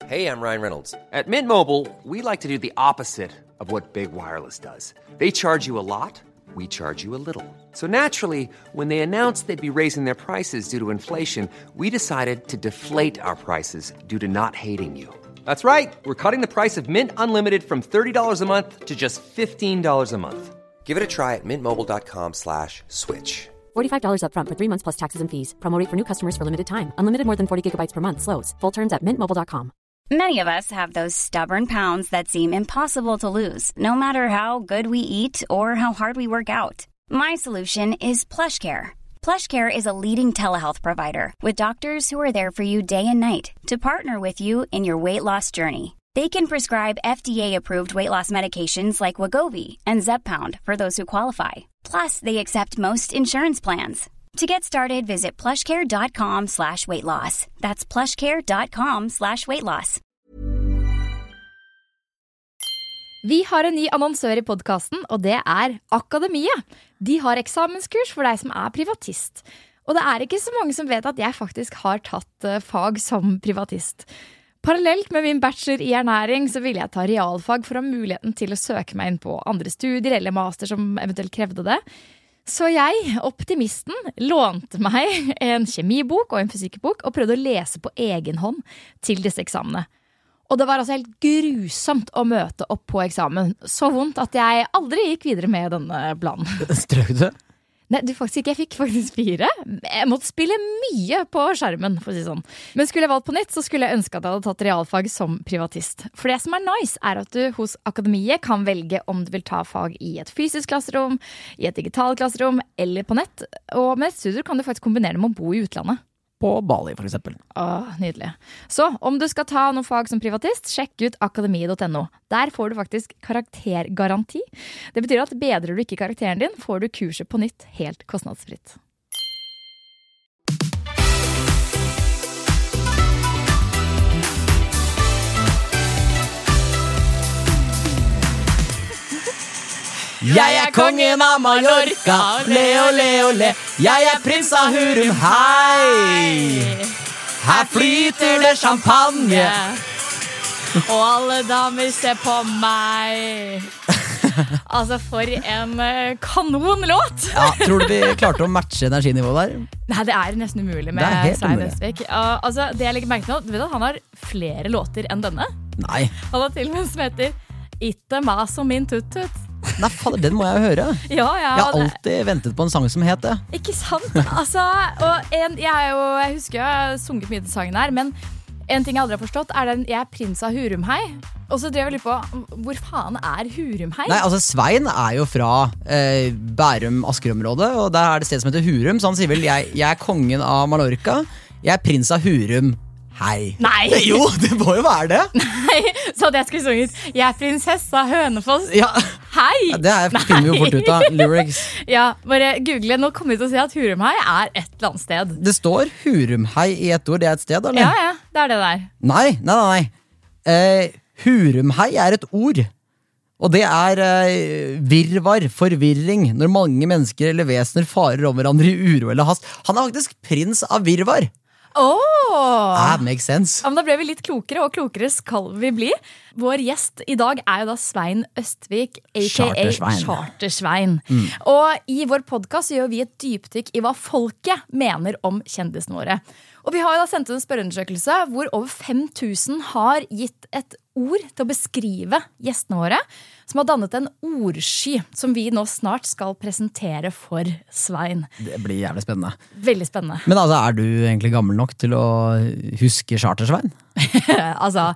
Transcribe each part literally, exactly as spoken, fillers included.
Hey, I'm Ryan Reynolds. At Mint Mobile, we like to do the opposite of what Big Wireless does. They charge you a lot, we charge you a little. So naturally, when they announced they'd be raising their prices due to inflation, we decided to deflate our prices due to not hating you. That's right. We're cutting the price of Mint Unlimited from thirty dollars a month to just fifteen dollars a month. Give it a try at mintmobile.com slash switch. forty-five dollars up front for three months plus taxes and fees. Promo rate for new customers for limited time. Unlimited more than forty gigabytes per month. Slows full terms at mint mobile dot com. Many of us have those stubborn pounds that seem impossible to lose, no matter how good we eat or how hard we work out. My solution is PlushCare. PlushCare is a leading telehealth provider with doctors who are there for you day and night to partner with you in your weight loss journey. They can prescribe F D A-approved weight loss medications like Wegovy and Zepbound for those who qualify. Plus, they accept most insurance plans. To get started, visit plushcare.com slash weight loss. That's plushcare.com slash weight loss. Vi har en ny annonsør i podcasten, og det er Akademiet. De har eksamenskurs for deg som er privatist. Og det er ikke så mange som vet at jeg faktisk har tatt fag som privatist. Parallelt med min bachelor i ernæring så ville jeg ta realfag for å ha muligheten til å søke meg inn på andre studier eller master som eventuelt krevde det. Så jeg, optimisten, lånte meg en kjemibok og en fysikkbok og prøvde å lese på egen hånd til disse eksamene. Og det var altså helt grusomt å møte opp på eksamen. Så vondt at jeg aldri gikk videre med denne planen. Strøk du? Nei, du faktisk ikke. Jeg fikk faktisk fire. Jeg måtte spille mye på skjermen, for å si sånn. Men skulle jeg valgt på nytt, så skulle jeg ønske at jeg hadde tatt realfag som privatist. For det som er nice er at du hos Akademiet kan velge om du vil ta fag i et fysisk klasserom, i et digitalt klasserom, eller på nett. Og med nettstudier kan du faktisk kombinere med å bo i utlandet. På Bali, for eksempel. Åh, nydelig. Så om du skal ta noen fag som privatist, sjekk ut akademiet punktum no. Der får du faktisk karaktergaranti. Det betyr at bedrer du ikke karakteren din, får du kurset på nytt helt kostnadsfritt. Jeg er kongen av Mallorca, leo, leo, le. Jeg er prins av Hurum, hei. Her flyter det champagne. Og alle damer ser på meg. Altså, for en kanonlåt. Ja, tror du vi klarte å matche energinivået der? Nei, det er nesten umulig med Svein Østvik. uh, Altså, det jeg legger merke til nå, du vet at han har flere låter enn denne? Nei. Han har til og med som heter Itte mas om min tutt-tutt. Nei, fader, den må jeg jo høre. Ja, ja, jeg har alltid ventet på en sang som het det. Ikke sant? Altså, og en, jeg, er jo, jeg husker jeg har sunget mye til sangen her, men en ting jeg aldri har forstått er den jeg er prins av Hurumhei. Og så drev jeg litt på, hvor faen er Hurumhei? Nei, altså Svein er jo fra eh, Bærum-Askerområdet, og der er det sted som heter Hurum, så han sier vel, jeg, jeg er kongen av Mallorca, jeg er prins av Hurum. Hei. Nei. Jo, det må jo være det. Nei, så hadde jeg skulle sunget Jeg er prinsessa Hønefoss. Ja. Hei. Ja, det er, finner vi jo fort ut av lyrics. Ja, bare google. Nå kommer vi til å si at Hurumhei er et eller annet sted. Det står Hurumhei i et ord, det er et sted, eller? Ja, ja, det er det der. Nei, nei, nei, nei. Eh, Hurumhei er et ord. Og det er eh, virvar, forvirring, når mange mennesker eller vesener farer om hverandre i uro eller hast. Han er faktisk prins av virvar. Oh. That makes sense. Ja, men da ble vi litt klokere, og klokere skal vi bli. Vår gjest i dag er jo da Svein Østvik, aka Chartersvein. Chartersvein. Mm. Og i vår podcast gjør vi et dypdykk i hva folket mener om kjendisene våre. Og vi har jo da sendt en spørreundersøkelse hvor over fem tusen har gitt et ord til å beskrive gjestene våre, som har dannet en ordsky som vi nå snart skal presentere for Svein. Det blir jævlig spennende. Veldig spennende. Men altså, er du egentlig gammel nok til å huske Chartersvein? Altså,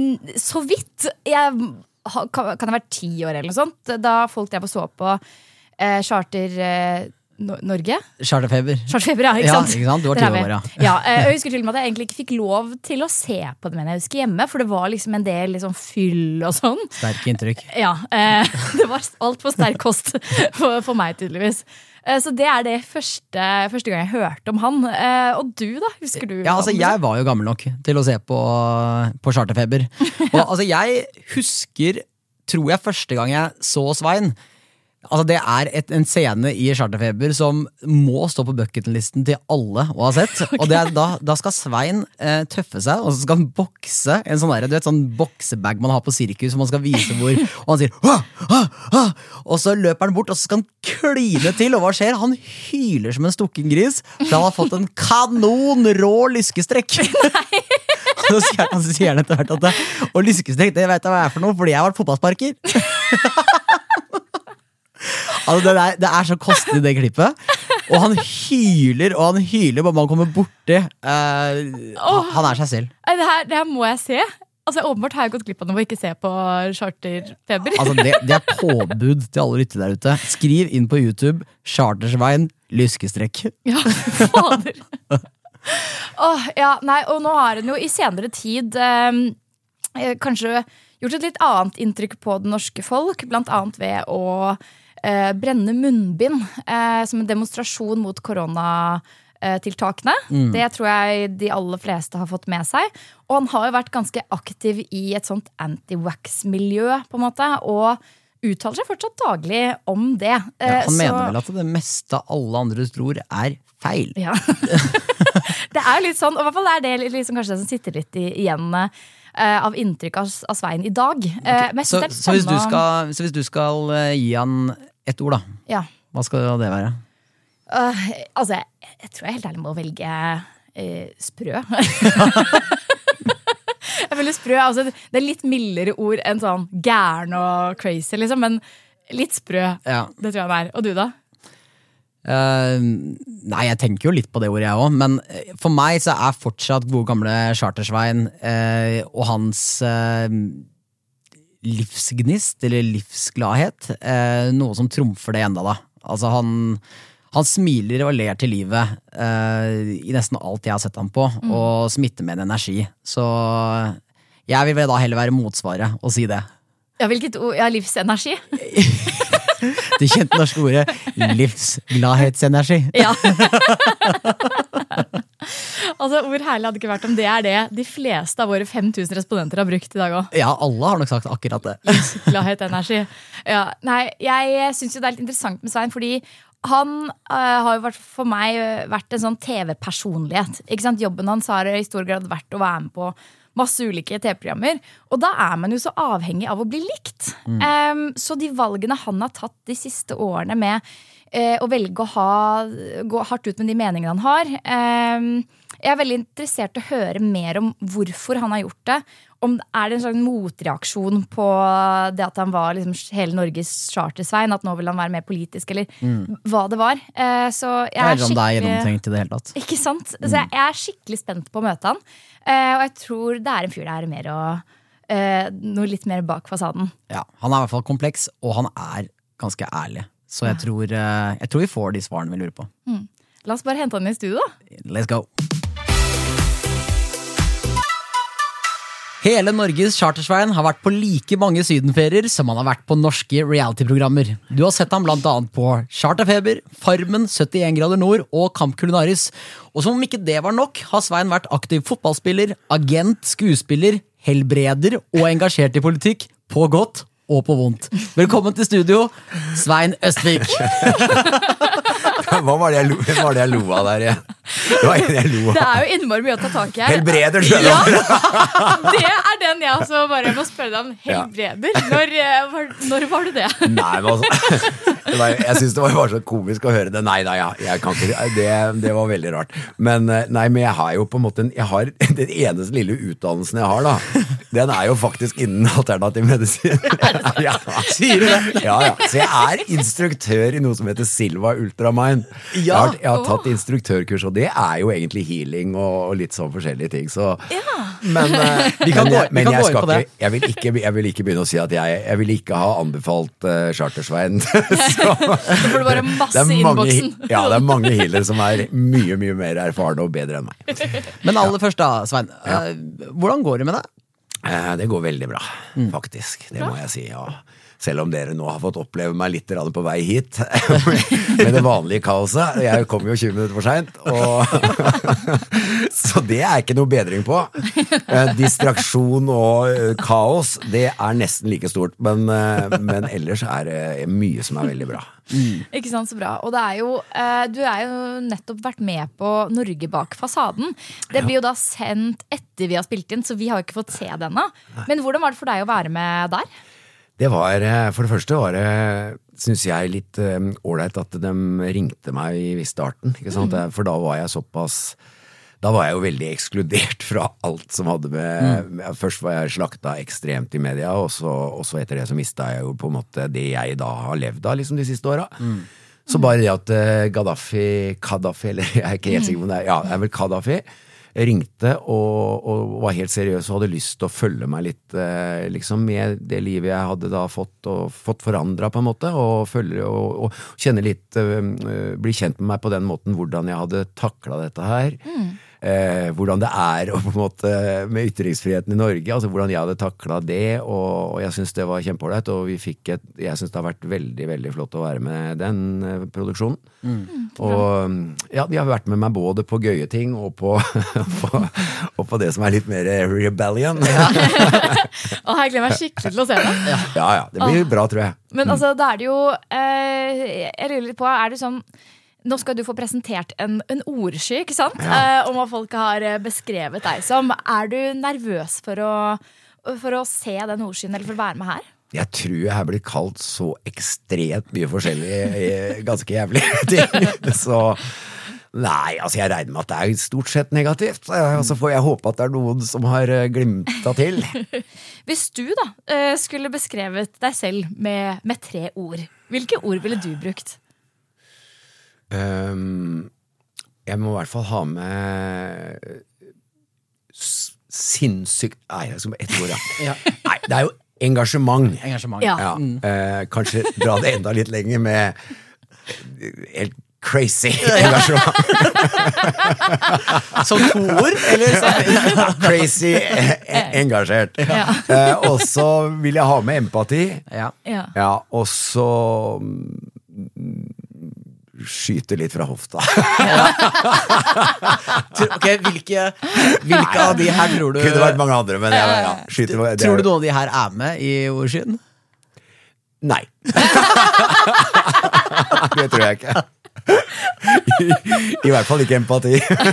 så vidt. Jeg kan det være ti år eller noe sånt, da folk der på så på eh, Charter eh, Norge? Charterfeber. Charterfeber, ja, ikke sant? Ja, ikke sant? Du var ti år, ja. Ja, jeg husker til og med at jeg egentlig ikke fikk lov til å se på det, men jeg husker hjemme, for det var liksom en del liksom fyll og sånn. Sterke inntrykk. Ja, eh, det var alt for sterk kost for, for meg tydeligvis. Eh, så det er det første, første gang jeg hørte om han. Eh, og du da, husker du? Ja, altså jeg var jo gammel nok til å se på, på Charterfeber. Og altså jeg husker, tror jeg første gang jeg så Svein, Altså det er et, en scene i Charterfeber som må stå på bucketlisten til alle å ha sett. Okay. Og det er da, da skal Svein eh, tøffe seg, og så skal han bokse en sånn, der, du vet, sånn boksebag man har på sirkus, som man skal vise hvor, og han sier «Hå! Hå! Hå!» og så løper han bort, og så skal han kline til, og hva skjer? Han hyler som en stukken gris, for han har fått en kanon rå lyskestrekk. Nei! Så sier han, så sier han etter hvert at det, og lyskestrekk, det vet jeg hva jeg er for noe, fordi jeg har vært fotballsparker. Altså det, er, det er så kostelig det klippet. Og han hyler og han hyler bare man kommer borti uh, oh, Han er seg selv. Det her, det her må jeg se. Altså åpenbart har jeg gått glipp av noe å ikke se på Charterfeber. Altså det, det er påbud til alle lyttere der ute. Skriv inn på YouTube Chartersvein lyskestrekk. Ja, fader. oh, ja, nei, og nå har han jo i senere tid um, kanskje gjort et litt annet inntrykk på det norske folk, blant annet ved å Eh, brenne munnbind eh, som en demonstrasjon mot koronatiltakene. Mm. Det tror jeg de aller fleste har fått med seg. Og han har jo vært ganske aktiv i et sånt anti-wax-miljø, på en måte, og uttaler seg fortsatt daglig om det. Eh, ja, han så... mener vel at det meste alle andre tror er feil. Ja. Det er jo litt sånn, og i hvert fall er det liksom kanskje det som sitter litt i, igjen Uh, av inntrykk av, av Svein i dag. Uh, okay. så, så, hvis du skal, så hvis du skal uh, gi han ett ord, da, ja. Hva skal det være? Uh, altså, jeg, jeg tror jeg helt ærlig må velge uh, sprø. Jeg føler sprø, altså, det er litt mildere ord enn sånn gæren og crazy, liksom, men litt sprø, ja. Det tror jeg det er. Og du da? Uh, nei, jeg tenker jo litt på det ordet jeg også, men for meg så er fortsatt gode gamle Chartersvein uh, og hans uh, livsgnist eller livsgladhet uh, noe som trumfer det enda da. Altså han, han smiler og ler til livet uh, i nesten alt jeg har sett ham på, mm. og smitter med en energi, så jeg vil da heller være motsvaret og si det. Ja, hvilket ord? Ja, livsenergi. Det kjente norske ordet livsgladhetsenergi. Ja. Altså, hvor herlig hadde ikke vært om det er det de fleste av våre fem tusen respondenter har brukt i dag også. Ja, alle har nok sagt akkurat det. Livsgladhetsenergi. Ja, nei, jeg synes jo det er litt interessant med Svein, fordi han uh, har jo vært, for meg vært en sånn T V-personlighet. Ikke sant? Jobben hans har i stor grad vært å være med på masse ulike T V-programmer, og da er man jo så avhengig av å bli likt. Mm. Um, så de valgene han har tatt de siste årene med uh, å velge å ha, gå hardt ut med de meningene han har, um, jeg er veldig interessert i å høre mer om hvorfor han har gjort det. Om er det en slags motreaksjon på det at han var liksom hele Norges Chartersvein, at nå vil han være mer politisk, eller mm. hva det var. Uh, så jeg er skikkelig... om det er gjennomtenkt i det hele tatt. Ikke sant? Mm. Så jeg, jeg er skikkelig spent på å møte han. Uh, og jeg tror det er en fyr der er mer å, uh, noe litt mer bak fasaden. Ja, han er i hvert fall kompleks, og han er ganske ærlig. Så jeg tror, uh, jeg tror vi får de svarene vi lurer på. Mm. La oss bare hente han i studio da. Let's go. Hele Norges Chartersvein har vært på like mange sydenferier som han har vært på norske reality-programmer. Du har sett ham blant annet på Charterfeber, Farmen, syttien grader nord og Kamp Kulinaris. Og som om ikke det var nok, har Svein vært aktiv fotballspiller, agent, skuespiller, helbreder og engasjert i politikk, på godt og på vondt. Velkommen til studio, Svein Østvik. Hva var det jeg lo, hva var det jeg lo av der? Det var en jeg lo av. Det er jo innmari mye å ta tak i her. Helbreder, tror jeg. Ja, det er den jeg også bare må spørre deg om. Helbreder? Når, når var det det? Nei, men altså, det var, jeg synes det var bare så komisk å høre det. Nei, nei, jeg kan ikke, det, det var veldig rart. Men, nei, men jeg har jo på en måte, en, jeg har den eneste lille utdannelsen jeg har da, den er jo faktisk innen alternativ medisin. Ja, sier du det? Ja, ja. Så jeg er instruktør i noe som heter Silva Ultramind. Ja. Jeg, har, jeg har tatt instruktørkurs, og det er jo egentlig healing og, og litt sånn forskjellige ting. Så, ja. Men, uh, vi kan men, gå, men vi kan jeg, gå inn på det. Ikke, jeg, vil ikke, jeg vil ikke begynne å si at jeg, jeg vil ikke ha anbefalt uh, Chartersvein. Så får du bare masse i innboksen. Ja, det er mange healere som er mye, mye mer erfarne og bedre enn meg. Men aller først da, Svein, uh, hvordan går det med deg? Uh, det går veldig bra, faktisk. Det må jeg si, ja. selv om dere nå har fått oppleve meg litt på vei hit, med det vanlige kaoset. Jeg kom jo tjue minutter for sent, og så det er ikke noe bedring på. Distraksjon og kaos, det er nesten like stort, men, men ellers er det mye som er veldig bra. Mm. Ikke sant, så bra. Og det er jo, eh, du er jo nettopp vært med på Norge bak fasaden. Det blir jo da sendt etter vi har spilt inn, så vi har jo ikke fått se denne. Men hvordan var det for deg å være med der? Det var, for det første var det, synes jeg, litt ålreit at de ringte meg i starten, ikke sant? Mm. For da var jeg såpass, da var jeg jo veldig ekskludert fra alt som hadde med, mm. først var jeg slakta ekstremt i media, og så, og så etter det så mistet jeg jo på en måte det jeg da har levd av liksom de siste åra. Mm. Så bare det at Gaddafi, Gaddafi, eller jeg er ikke helt sikker på det, ja, det er vel Gaddafi, ringte og, og var helt seriøs og hadde lyst til å følge meg litt eh, liksom med det livet jeg hadde da fått og fått forandret på en måte og følge og, og kjenne litt uh, bli kjent med meg på den måten hvordan jeg hadde taklet dette her mm. eh, hvordan det er og på en måte med ytringsfriheten i Norge, altså hvordan jeg hadde taklet det og, og jeg synes det var kjempeålreit og vi fikk et, jeg synes det har vært veldig, veldig flott å være med den uh, produksjonen mm. og ja, de har vært med meg både på gøye ting og på På, og på det som er litt mer rebellion. Ja. Og jeg gleder meg skikkelig til å se det. Ja, ja, det blir bra, tror jeg. Men altså, da er det jo eh, jeg lurer litt på, er det sånn nå skal du få presentert en, en ordsky, ikke sant? Ja. Eh, om hva folk har beskrevet deg som. Er du nervøs for å, for å se den ordskyen, eller for å være med her? Jeg tror jeg har blitt kalt så ekstremt mye forskjellig, ganske jævlig ting. Så nei, altså jeg regner med at det er stort sett negativt, og så får jeg håpe at det er noen som har glimta til. Hvis du da skulle beskrevet deg selv med, med tre ord, hvilke ord ville du brukt? Um, jeg må i hvert fall ha med sinnssykt, nei, jeg skal med ett ord, ja. Ja. Nei, det er jo engasjement. Engasjement. Ja. Ja. Mm. Uh, kanskje dra det enda litt lenger med helt crazy engasjement. Som to ord? Eller så? Crazy engasjert. Ja. Uh, og så vil jeg ha med empati. Ja. Ja. Ja, og så skyte litt fra hofta. Ok, hvilke, hvilke av de her tror du kunne vært mange andre, men jeg, ja, skyte, det, tror du noen av de her er med i ordskyen? Nei. Det tror jeg ikke. I, I hvert fall ikke empati.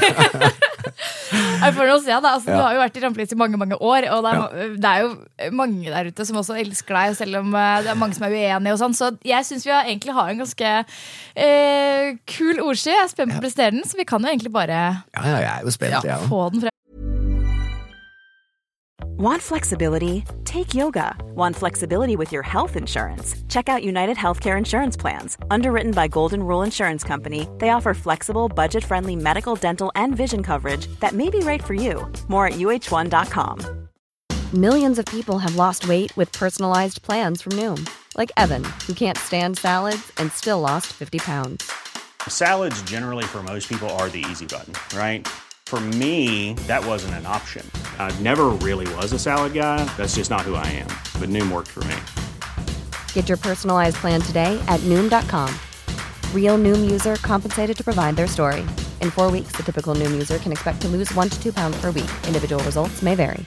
Jeg får nå se da, altså, ja. Du har jo vært i Rampelys i mange, mange år, og det er, ja. Det er jo mange der ute som også elsker deg, selv om det er mange som er uenige og sånn, så jeg synes vi har, egentlig har en ganske eh, kul ordsky. Jeg er spent på å prestere den, så vi kan jo egentlig bare ja, ja, jeg er jo spent, ja, ja. få den frem. Want flexibility? Take yoga. Want flexibility with your health insurance? Check out United Healthcare Insurance Plans. Underwritten by Golden Rule Insurance Company, they offer flexible, budget-friendly medical, dental, and vision coverage that may be right for you. More at U H one dot com. Millions of people have lost weight with personalized plans from Noom. Like Evan, who can't stand salads and still lost fifty pounds. Salads generally for most people are the easy button, right? For me, that wasn't an option. I never really was a salad guy. That's just not who I am. But Noom worked for me. Get your personalized plan today at Noom dot com. Real Noom user compensated to provide their story. In four weeks, the typical Noom user can expect to lose one to two pounds per week. Individual results may vary.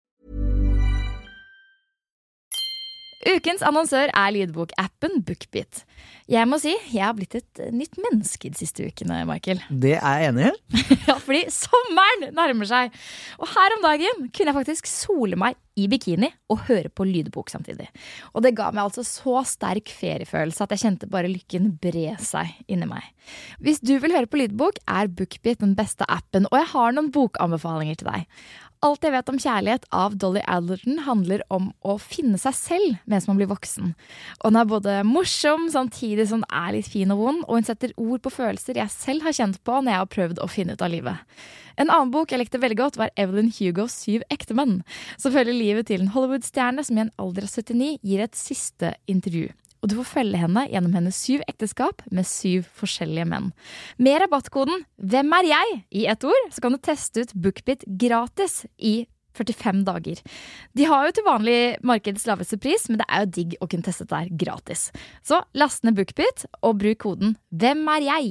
Ukens annonsør er lydbokappen BookBeat. Jeg må si, jeg har blitt et nytt menneske de siste ukene, Michael. Det er jeg enig i. Ja, fordi sommeren nærmer seg. Og her om dagen kunne jeg faktisk sole meg i bikini og høre på lydbok samtidig. Og det ga meg altså så sterk feriefølelse at jeg kjente bare lykken bre seg inni meg. Hvis du vil høre på lydbok, er BookBeat den beste appen, og jeg har noen bokanbefalinger til deg. Alt jeg vet om kjærlighet av Dolly Alderton handler om å finne seg selv mens man blir voksen. Og den er både morsom, samtidig som den er litt fin og vond, og hun setter ord på følelser jeg selv har kjent på når jeg har prøvd å finne ut av livet. En annen bok jeg likte veldig godt var Evelyn Hugos Syv ektemenn, som følger livet til en Hollywood-stjerne som i en alder av syttini gir et siste intervju. Og du får følge henne gjennom hennes syv ekteskap med syv forskjellige menn. Med rabattkoden Hvem er jeg? I ett ord, så kan du teste ut BookBeat gratis i førtifem dager. De har jo til vanlig markedets laveste pris, men det er jo digg å kunne teste det der gratis. Så last ned BookBeat og bruk koden Hvem er jeg?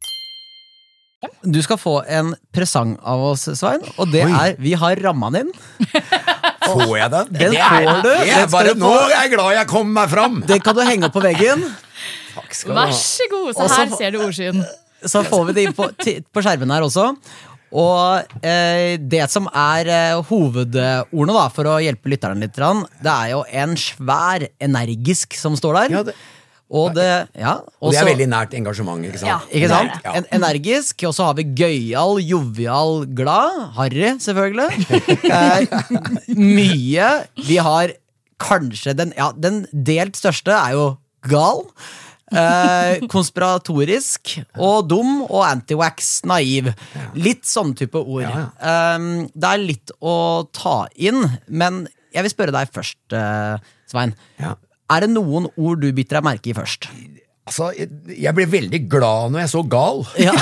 Du skal få en presang av oss, Svein, og det Oi. er, vi har rammet den inn. Får jeg den? Den det får du. Jeg er bare, nå er jeg glad jeg kom meg fram. Den kan du henge opp på veggen. Takk skal du ha. Vær så god, så her ser du ordskyen. Så får vi det inn på, på skjermen her også. Og eh, det som er eh, hovedordene da, for å hjelpe lytterne litt, det er jo en svær energisk som står der. Ja, det Og det, ja, og det er veldig nært engasjement, ikke sant? Ja, ikke sant? Ja. En, energisk, og så har vi gøyal, jovial, glad, Harry selvfølgelig. eh, mye, vi har kanskje den, ja, den delt største er jo gal, eh, konspiratorisk, og dum, og anti-wax, naiv. Litt sånn type ord. Ja, ja. Eh, det er litt å ta inn, men jeg vil spørre deg først, eh, Svein. Ja. Er det noen ord du biter deg merke i først? Altså, jeg, jeg ble veldig glad når jeg så gal. Ja.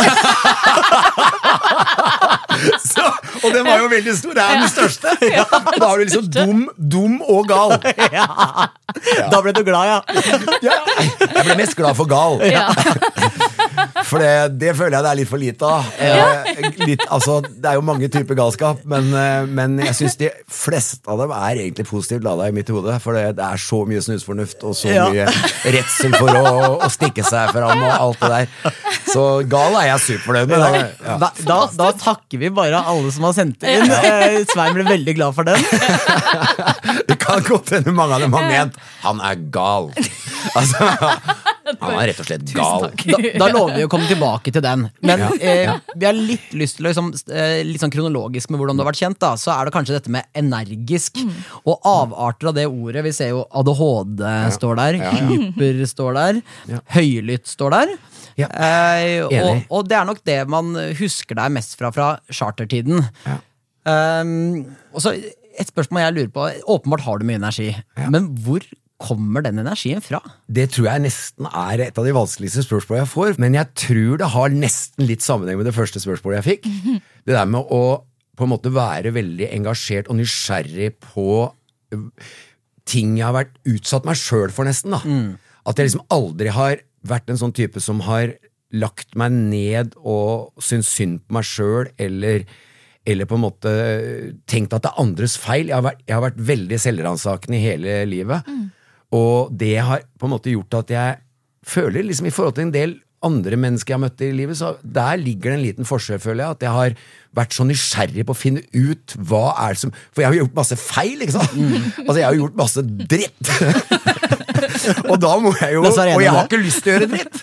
så, og den var jo veldig stor. Det er den største. Ja, da har du liksom dum, dum og gal. Ja. Ja. Da ble du glad, ja. ja. Jeg ble mest glad for gal. Ja. For det, det føler jeg det er litt for lite av. Ja. Litt, altså, det er jo mange typer galskap, men, men jeg synes de fleste av dem er egentlig positivt ladet i mitt hode, for det, det er så mye snusfornuft og så ja. mye redsel for å, å stikke seg fram og alt det der. Så gal er jeg superfornøyd med. Ja. Ja. Da, da, da takker vi bare alle som har sendt det inn. Ja. Svein ble veldig glad for den. Det kan godt hende mange av dem har ment han er gal. Altså, han er rett og slett gal. Da, da lover vi å komme tilbake til den. Men ja, ja. Eh, vi har litt lyst til å liksom, eh, litt sånn kronologisk med hvordan du har vært kjent da, så er det kanskje dette med energisk mm. og avarter av det ordet. Vi ser jo A D H D ja. står der, ja, ja. hyper står der, ja. høylytt står der. Ja. Eh, og, og det er nok det man husker deg mest fra fra chartertiden. Ja. Um, og så et spørsmål jeg lurer på, åpenbart har du mye energi, ja. men hvor kommer den energien fra? Det tror jeg nesten er et av de vanskeligste spørsmålene jeg får, men jeg tror det har nesten litt sammenheng med det første spørsmålet jeg fikk. Mm-hmm. Det der med å på en måte være veldig engasjert og nysgjerrig på ting jeg har vært utsatt meg selv for nesten da. Mm. At jeg liksom aldri har vært en sånn type som har lagt meg ned og syns synd på meg selv, eller eller på en måte tenkt at det er andres feil. Jeg har vært, jeg har vært veldig selvransakende i hele livet. Mm. Og det har på en måte gjort at jeg føler liksom i forhold til en del andre mennesker jeg har møtt i livet, så der ligger det en liten forskjell, føler jeg, at jeg har vært så nysgjerrig på å finne ut hva er det som, for jeg har gjort masse feil, ikke sant? Mm. Altså jeg har gjort masse dritt. Og da må jeg jo, og jeg har ikke lyst til å gjøre dritt.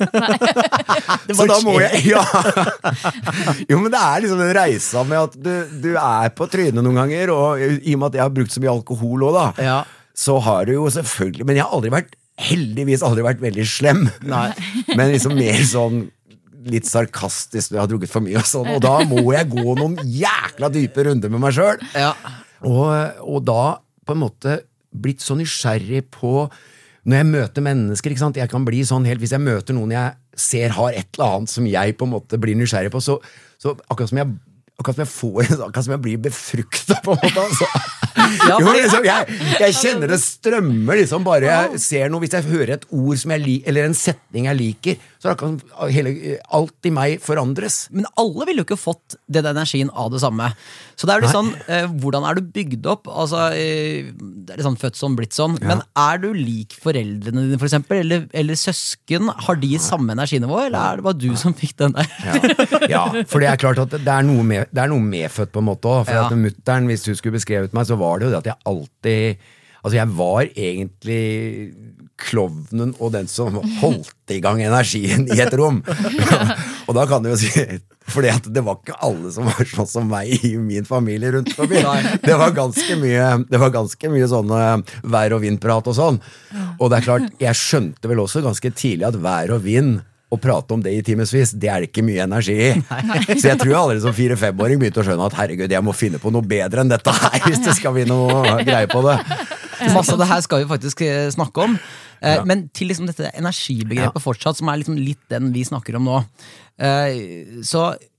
Så da må jeg, ja. Jo, men det er liksom den reisa med at du, du er på trynet noen ganger, og i og med at jeg har brukt så mye alkohol også da, ja. så har du jo selvfølgelig, men jeg har aldri vært, heldigvis aldri vært veldig slem. Nei. Men liksom mer sånn litt sarkastisk, jeg har drukket for mye og sånn, og da må jeg gå noen jækla dype runder med meg selv. Ja. Og, og da på en måte blitt så nysgjerrig på når jeg møter mennesker, ikke sant? Jeg kan bli sånn helt, hvis jeg møter noen jeg ser har et eller annet som jeg på en måte blir nysgjerrig på, så, så akkurat som jeg akkurat som jeg får, akkurat som jeg blir befruktet på en måte, altså. Ja, jo, liksom, jeg, jeg kjenner det strømmer, liksom, bare jeg ser noe, hvis jeg hører et ord som jeg liker, eller en setning jeg liker, så er det akkurat hele, alt i meg forandres. Men alle ville jo ikke fått den energien av det samme. Så det er jo litt sånn, eh, hvordan er du bygd opp? Altså, eh, det er litt sånn født sånn, blitt sånn, ja. men er du lik foreldrene dine, for eksempel, eller, eller søsken? Har de samme energinivå, eller er det bare du som fikk den der? Ja, ja, for det er klart at det er noe med det er noe medfødt på en måte også, for ja. at mutteren, hvis du skulle beskrevet meg, så var det jo det at jeg alltid, altså jeg var egentlig klovnen og den som holdt i gang energien i et rom. Og da kan du jo si, fordi at det var ikke alle som var sånn som meg i min familie rundt forbi. Det var ganske mye, det var ganske mye sånne vær- og vindprat og sånn. Og det er klart, jeg skjønte vel også ganske tidlig at vær og vind å prate om det i timesvis, det er det ikke mye energi i. Så jeg tror jeg allerede som fire-femåring begynte å skjønne at herregud, jeg må finne på noe bedre enn dette her, hvis det skal bli noe greie på det. Masse av det her skal vi faktisk snakke om. Ja. Men til liksom dette energibegrepet ja. fortsatt, som er liksom litt den vi snakker om nå. Så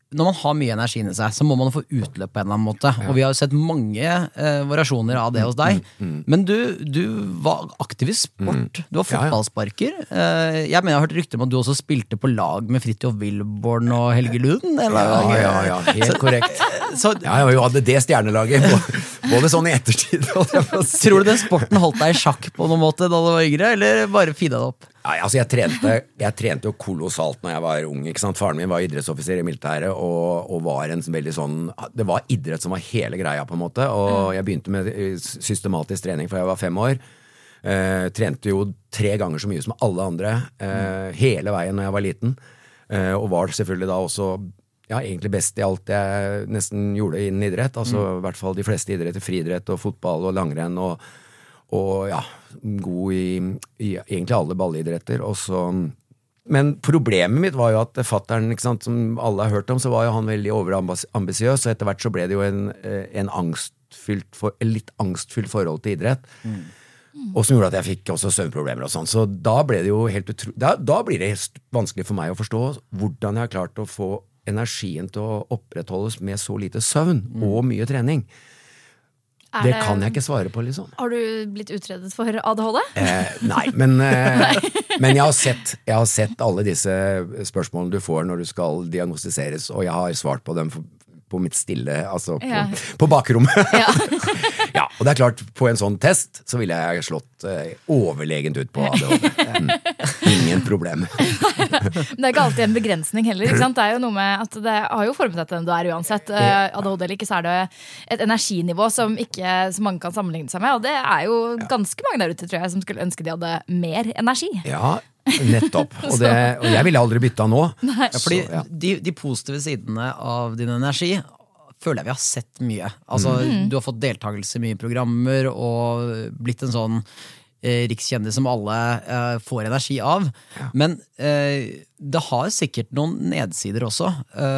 når man har mye energi i seg, så må man få utløp på en eller annen måte. Ja. Og vi har jo sett mange eh, variasjoner av det hos deg. Mm, mm. Men du, du var aktiv i sport. Mm. Du var fotballsparker. Eh, jeg mener jeg har hørt rykter om at du også spilte på lag med Fridtjof Wilborn og Helge Lund. Eller? Ja, ja, ja, helt så, korrekt. Så, ja, jeg hadde det stjernelaget, både sånn i ettertid. Tror du den sporten holdt deg i sjakk på noen måte da du var yngre, eller bare fida det opp? Nei, altså jeg trente, jeg trente jo kolossalt når jeg var ung, ikke sant? Faren min var idrettsoffiser i militæret og, og var en veldig sånn, det var idrett som var hele greia på en måte, og jeg begynte med systematisk trening fra jeg var fem år. Eh, trente jo tre ganger så mye som alle andre, eh, hele veien når jeg var liten, eh, og var selvfølgelig da også, ja, egentlig best i alt jeg nesten gjorde innen idrett, altså mm. i hvert fall de fleste idretter, friidrett og fotball og langrenn og og ja, god i, i egentlig alle ballidretter også. Men problemet mitt var jo at fatteren, ikke sant, som alle har hørt om, så var jo han veldig overambisiøs, og etter hvert så ble det jo en, en angstfylt for, en litt angstfylt forhold til idrett, mm. og som gjorde at jeg fikk også søvnproblemer og sånn, så da ble det jo helt utro... Da, da blir det vanskelig for meg å forstå hvordan jeg har klart å få energien til å opprettholdes med så lite søvn mm. og mye trening. Det, det kan jeg ikke svare på, liksom. Har du blitt utredet for A D H D? Eh, nei, men, eh, men jeg, har sett, jeg har sett alle disse spørsmålene du får når du skal diagnostiseres, og jeg har svart på dem på mitt stille, altså på, ja. på bakrommet. Ja. Ja, og det er klart, på en sånn test så ville jeg slått eh, overlegent ut på A D H D. Mm. Ingen problem. Men det er ikke alltid en begrensning heller, ikke sant? Det er jo noe med at det har jo formet deg til den du er uansett. Uh, A D H D eller ikke, så er det et energinivå som ikke så mange kan sammenligne seg med, og det er jo ganske mange der ute, tror jeg, som skulle ønske de hadde mer energi. Ja, nettopp. Og, det, og jeg ville aldri bytta nå. Ja, fordi så, ja. de, de positive sidene av din energi føler jeg vi har sett mye. Altså, mm. du har fått deltakelse i mye programmer og blitt en sånn eh, rikskjendis som alle eh, får energi av. Ja. Men eh, det har sikkert noen nedsider også.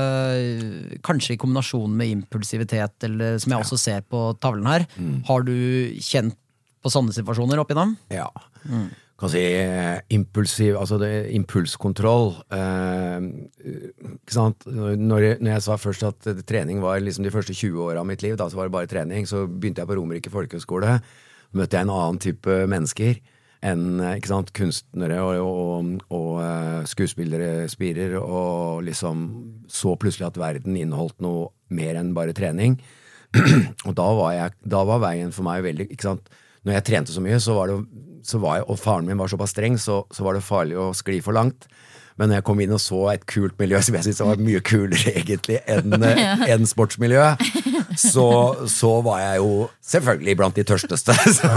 Eh, kanskje i kombinasjon med impulsivitet, eller som jeg også ser på tavlen her. Mm. Har du kjent på sånne situasjoner opp igjennom? Ja. Mm. Kan si impulsiv, altså det, impulskontroll, eh, ikke sant? Når jeg, når jeg sa først at trening var liksom de første tjue årene av mitt liv, da så var det bare trening, så begynte jeg på Romerike Folkehøgskole, møtte jeg en annen type mennesker enn, ikke sant, kunstnere og, og, og skuespillere, spirer, og liksom så plutselig at verden inneholdt noe mer enn bare trening, og da var, jeg, da var veien for meg veldig, ikke sant, når jeg trente så mye, så var det, så var jeg, og faren min var såpass streng, så, så var det farlig å skli for langt. Men når jeg kom inn og så et kult miljø, som jeg synes var mye kulere egentlig enn en sportsmiljø, så, så var jeg jo selvfølgelig blant de tørsteste. Så,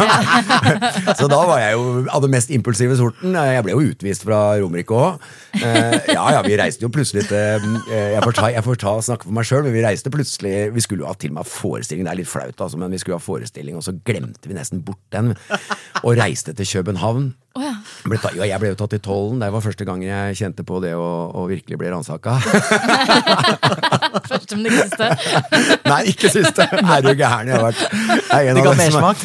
så da var jeg jo av det mest impulsive sorten. Jeg ble jo utvist fra Romerike også. Ja, ja, vi reiste jo plutselig til, jeg får ta, jeg får ta og snakke for meg selv, men vi reiste plutselig, vi skulle jo ha til og med forestilling, det er litt flaut altså, men vi skulle ha forestilling, og så glemte vi nesten bort den, og reiste til København. Oh, ja. ble ta, ja, jeg ble jo tatt i tollen. Det var første gangen jeg kjente på det å, å virkelig bli ransaket. Første, men ikke siste. Nei, ikke siste. Er du gæren jeg har vært? Du ga mersmak?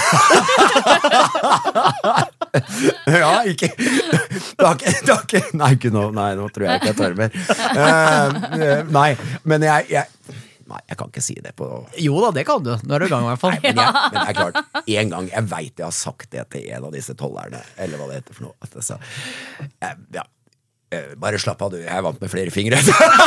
Ja, ikke det har ikke, det har ikke Nei, ikke nå, nei, nå tror jeg ikke jeg tar mer. Uh, nei, men jeg, jeg Nei, jeg kan ikke si det på... Jo da, det kan du. Nå er du i gang i hvert fall. Nei, men, jeg, men det er klart, en gang, jeg vet jeg har sagt det til en av disse tollerne, eller hva det heter for noe. Så, jeg, ja, bare slapp av du, jeg er vant med flere fingre.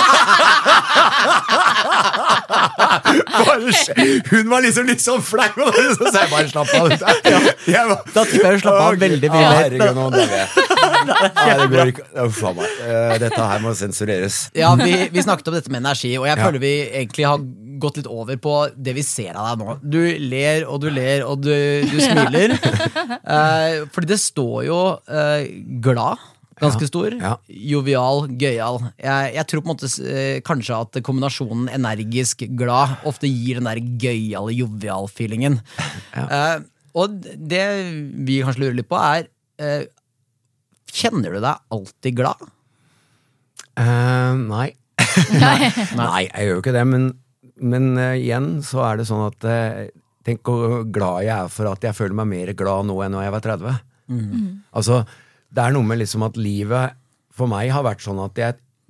Hun var liksom litt sånn flau, så sa jeg bare slapp av. Ja, da tipper jeg du slapp av veldig mye. Herregud, nå dør jeg. Nei, det går ikke. Uff, dette her må sensureres. Ja, vi, vi snakket om dette med energi, og jeg føler vi egentlig har gått litt over på det vi ser av deg nå. Du ler, og du ler, og du, du smiler. uh, fordi det står jo uh, glad, ganske stor, ja, ja. Jovial, gøyal. Jeg, jeg tror på en måte uh, kanskje at kombinasjonen energisk glad ofte gir den der gøyale, jovial-feelingen. Ja. Uh, og det vi kanskje lurer litt på er uh, kjenner du deg alltid glad? Uh, nei. nei. Nei, jeg gjør jo ikke det, men, men uh, igjen så er det sånn at uh, tenk hvor glad jeg er for at jeg føler meg mer glad nå enn når jeg var tretti. Mm. Altså, det er noe med liksom at livet for meg har vært sånn at jeg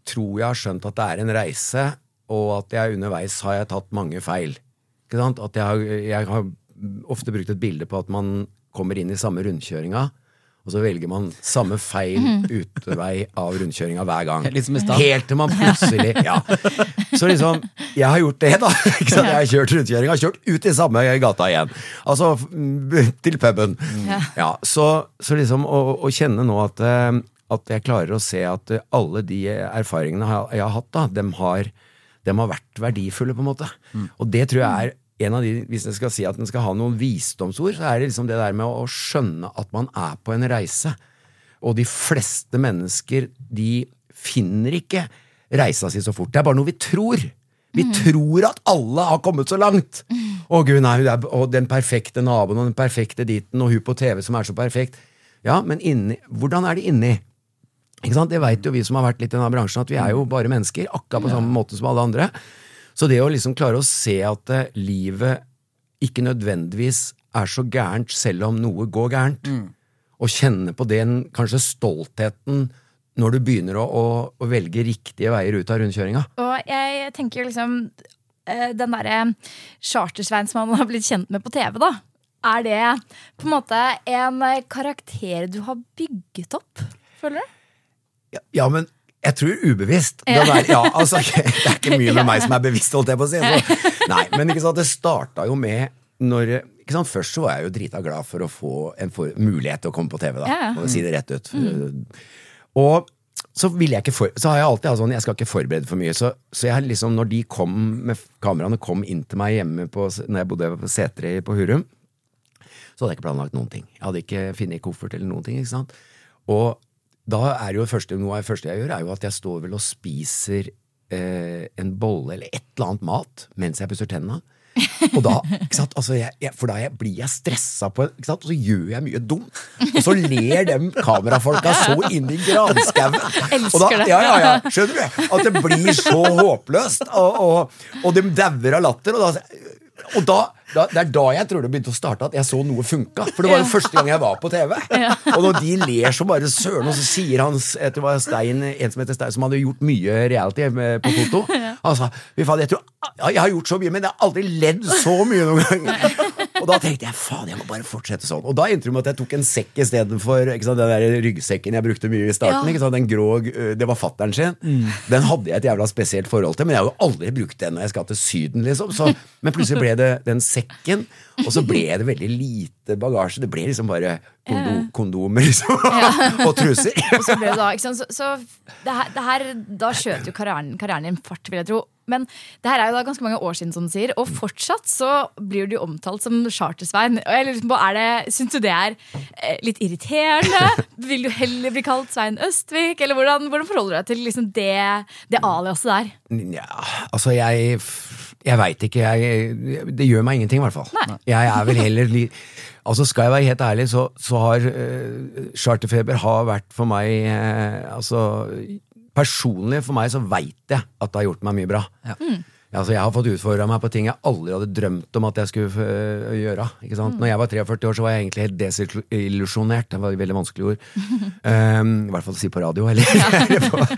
tror jeg har skjønt at det er en reise, og at jeg underveis har jeg tatt mange feil. Ikke sant? At jeg har, jeg har ofte brukt et bilde på at man kommer inn i samme rundkjøringa, og så velger man samme feil utvei av rundkjøringa hver gang. Litt som i stad. Helt til man plutselig, ja. Så liksom, jeg har gjort det da, ikke sant? Jeg har kjørt rundkjøringa, har kjørt ut i samme gata igjen. Altså, til puben. Ja, så, så liksom, å, å kjenne nå at, at jeg klarer å se at alle de erfaringene jeg har hatt da, dem har, dem har vært verdifulle på en måte. Mm. Og det tror jeg er en av de, hvis jeg skal si at den skal ha noen visdomsord, så er det liksom det der med å, å skjønne at man er på en reise. Og de fleste mennesker, de finner ikke reisa si så fort. Det er bare noe vi tror. Vi mm. tror at alle har kommet så langt. Mm. Å Gud, nei, og den perfekte naboen, og den perfekte ditten, og hun på T V som er så perfekt. Ja, men inni, hvordan er det inni? Ikke sant? Det vet jo vi som har vært litt i denne bransjen, at vi er jo bare mennesker, akkurat på samme måte som alle andre. Så det å liksom klare å se at uh, livet ikke nødvendigvis er så gærent selv om noe går gærent, mm. og kjenne på den kanskje stoltheten når du begynner å, å, å velge riktige veier ut av rundkjøringa. Og jeg tenker liksom, uh, den der Charter-Svein som man har blitt kjent med på T V da, er det på en måte en karakter du har bygget opp, føler du? Ja, ja men jeg tror ubevisst. Ja. Der, ja, altså, det er ikke mye med meg som er bevisst, holdt jeg på å si. Så. Nei, men ikke sant, det startet jo med når, ikke sant, først så var jeg jo drita glad for å få en for, mulighet til å komme på T V da, ja. Og si det rett ut. Mm. Og så vil jeg ikke for, så har jeg alltid hatt sånn, jeg skal ikke forberede for mye, så, så jeg liksom, når de kom med kameraene kom inn til meg hjemme på, når jeg bodde på Setre på Hurum, så hadde jeg ikke planlagt noen ting. Jeg hadde ikke finnet koffert eller noen ting, ikke sant? Og da er jo det første, noe av det første jeg gjør, er jo at jeg står vel og spiser eh, en bolle eller et eller annet mat mens jeg pusser tennene. Og da, ikke sant, altså jeg, jeg, for da jeg, blir jeg stresset på, ikke sant, og så gjør jeg mye dumt. Og så ler dem kamerafolka så inn i granskauen. Elsker det. Ja, ja, ja, skjønner du? At det blir så håpløst, og, og, og de dauer av latter, og da... Og da, da, det er da jeg tror det begynte å starte at jeg så noe funka. For det var den første gang jeg var på T V. Ja. Og når de ler så bare søren, og så sier han etter hva Stein, en som heter Stein, som hadde gjort mye reality på foto, han sa, jeg tror, jeg har gjort så mye, men jeg har aldri ledd så mye noen gang. Og da tenkte jeg, faen, jeg må bare fortsette sånn. Og da endte det med at jeg tok en sekk i stedet for, ikke sant, den der ryggsekken jeg brukte mye i starten, ja. Ikke sant, den grå, det var fatteren sin. Mm. Den hadde jeg et jævla spesielt forhold til, men jeg har jo aldri brukt den når jeg skal til Syden, liksom. Så, men plutselig ble det den sekken, og så ble det veldig lite bagasje. Det ble liksom bare kondo, kondomer, liksom, ja. Og truser. Og så ble det da, ikke sant, så, så det her, det her, da skjøt jo karrieren, karrieren i en fart, vil jeg tro. Men det her er jo da ganske mange år siden, som du sier, og fortsatt så blir du omtalt som Charter-Svein. Og jeg lurer på, er det, synes du det er litt irriterende? Vil du heller bli kalt Svein Østvik? Eller hvordan, hvordan forholder du deg til liksom det, det aliaset der? Ja, altså jeg... Jeg vet ikke, jeg, det gjør meg ingenting i hvert fall. Nei. Jeg er vel heller li, altså skal jeg være helt ærlig, så, så har uh, Charterfeber har vært for meg uh, altså personlig for meg så vet jeg at det har gjort meg mye bra. Ja. Mm. Altså, jeg har fått utfordret meg på ting jeg aldri hadde drømt om at jeg skulle uh, gjøre. Ikke sant? Mm. Når jeg var treogførti år, så var jeg egentlig helt desillusjonert. Det var et veldig vanskelig ord. um, I hvert fall å si på radio, eller? Ja.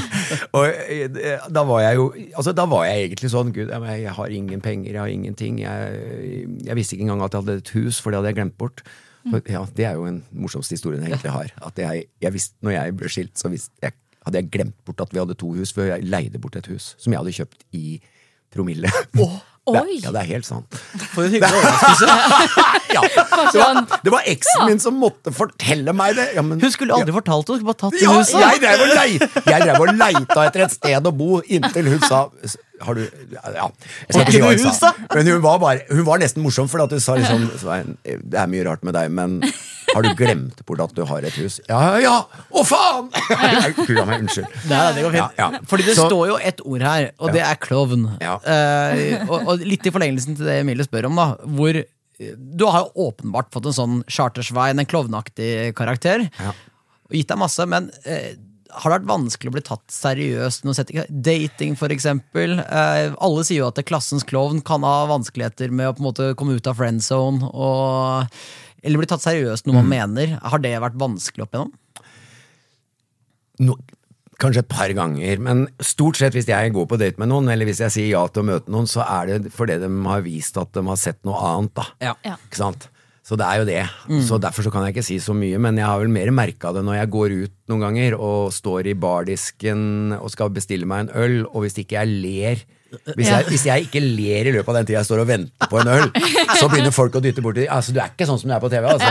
Og da var jeg jo, altså da var jeg egentlig sånn, Gud, jeg, jeg har ingen penger, jeg har ingenting. Jeg, jeg visste ikke engang at jeg hadde et hus, for det hadde jeg glemt bort. For, ja, det er jo en morsomste historien jeg egentlig har. At jeg, jeg visste, når jeg ble skilt, så visste jeg, hadde jeg glemt bort at vi hadde to hus, for jeg leide bort et hus som jeg hadde kjøpt i promille. Oh, oi. Ja, det er helt sant. For en hyggelig overraskelse. Ja, det var, det var eksen min som måtte fortelle meg det. Ja, men, hun skulle aldri ja. fortalt det, hun skulle bare tatt det ja, huset. Jeg drev og leita, jeg drev og leita etter et sted å bo, inntil hun sa, har du, ja, jeg skal ikke si hva hun sa, men hun var, bare, hun var nesten morsom, for at hun sa liksom, det er mye rart med deg, men har du glemt bort at du har et hus? Ja, ja, å faen! Kura meg, unnskyld. Nei, det går fint. Ja, ja. Fordi det så, står jo et ord her, og det er klovn. Ja. Uh, og, og litt i forlengelsen til det Emilie spør om da, hvor du har jo åpenbart fått en sånn Charter-Svein, en klovnaktig karakter, ja. Og gitt deg masse, men uh, har det vært vanskelig å bli tatt seriøst noe sett, dating for eksempel? Uh, alle sier jo at klassens klovn kan ha vanskeligheter med å på en måte komme ut av friendzone, og eller bli tatt seriøst noe man mm. mener. Har det vært vanskelig opp igjennom? No, Kanskje et par ganger, men stort sett hvis jeg går på date med noen, eller hvis jeg sier ja til å møte noen, så er det fordi de har vist at de har sett noe annet da. Ja. Ja. Ikke sant? Så det er jo det. Mm. Så derfor så kan jeg ikke si så mye, men jeg har vel mer merket det når jeg går ut noen ganger og står i bardisken og skal bestille meg en øl, og hvis ikke jeg ler Hvis jeg, hvis jeg ikke ler i løpet av den tiden jeg står og venter på en øl, så begynner folk å dytte bort til altså, du er ikke sånn som du er på T V, altså.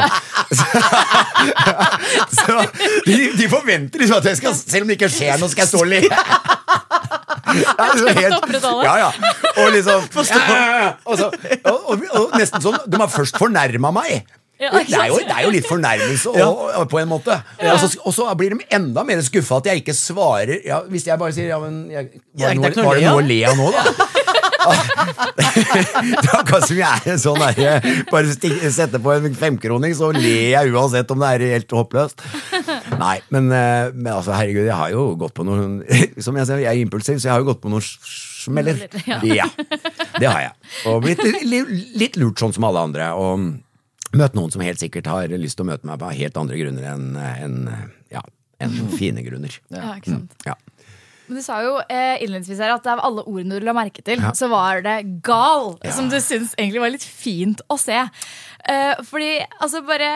Så, så de, de forventer liksom at jeg skal, selv om det ikke skjer noe, skal jeg stå og le. Det er så helt, ja, ja. Og liksom ja, ja, ja. Og, så, og, og, og nesten sånn, de har først fornærmet meg. Ja, det, er jo, det er jo litt fornærmelse og, og, på en måte ja. og, så, og så blir de enda mer skuffet at jeg ikke svarer ja, hvis jeg bare sier ja, men, jeg, var, det noe, var det noe å le av nå da? Det er akkurat som jeg er en sånn der, bare sette på en femkroning så ler jeg uansett om det er helt håpløst. Nei, men, men altså herregud, jeg har jo gått på noen som jeg sier, jeg er impulsiv, så jeg har jo gått på noen smeller. Ja, det har jeg og blitt litt, litt lurt sånn som alle andre og møtt noen som helt sikkert har lyst til å møte meg på helt andre grunner enn en, ja, en fine grunner. Ja, ikke sant. Mm, ja. Men du sa jo eh, innledningsvis her at av alle ordene du la merke til, ja. Så var det gal, ja. Som du synes egentlig var litt fint å se. Eh, fordi, altså bare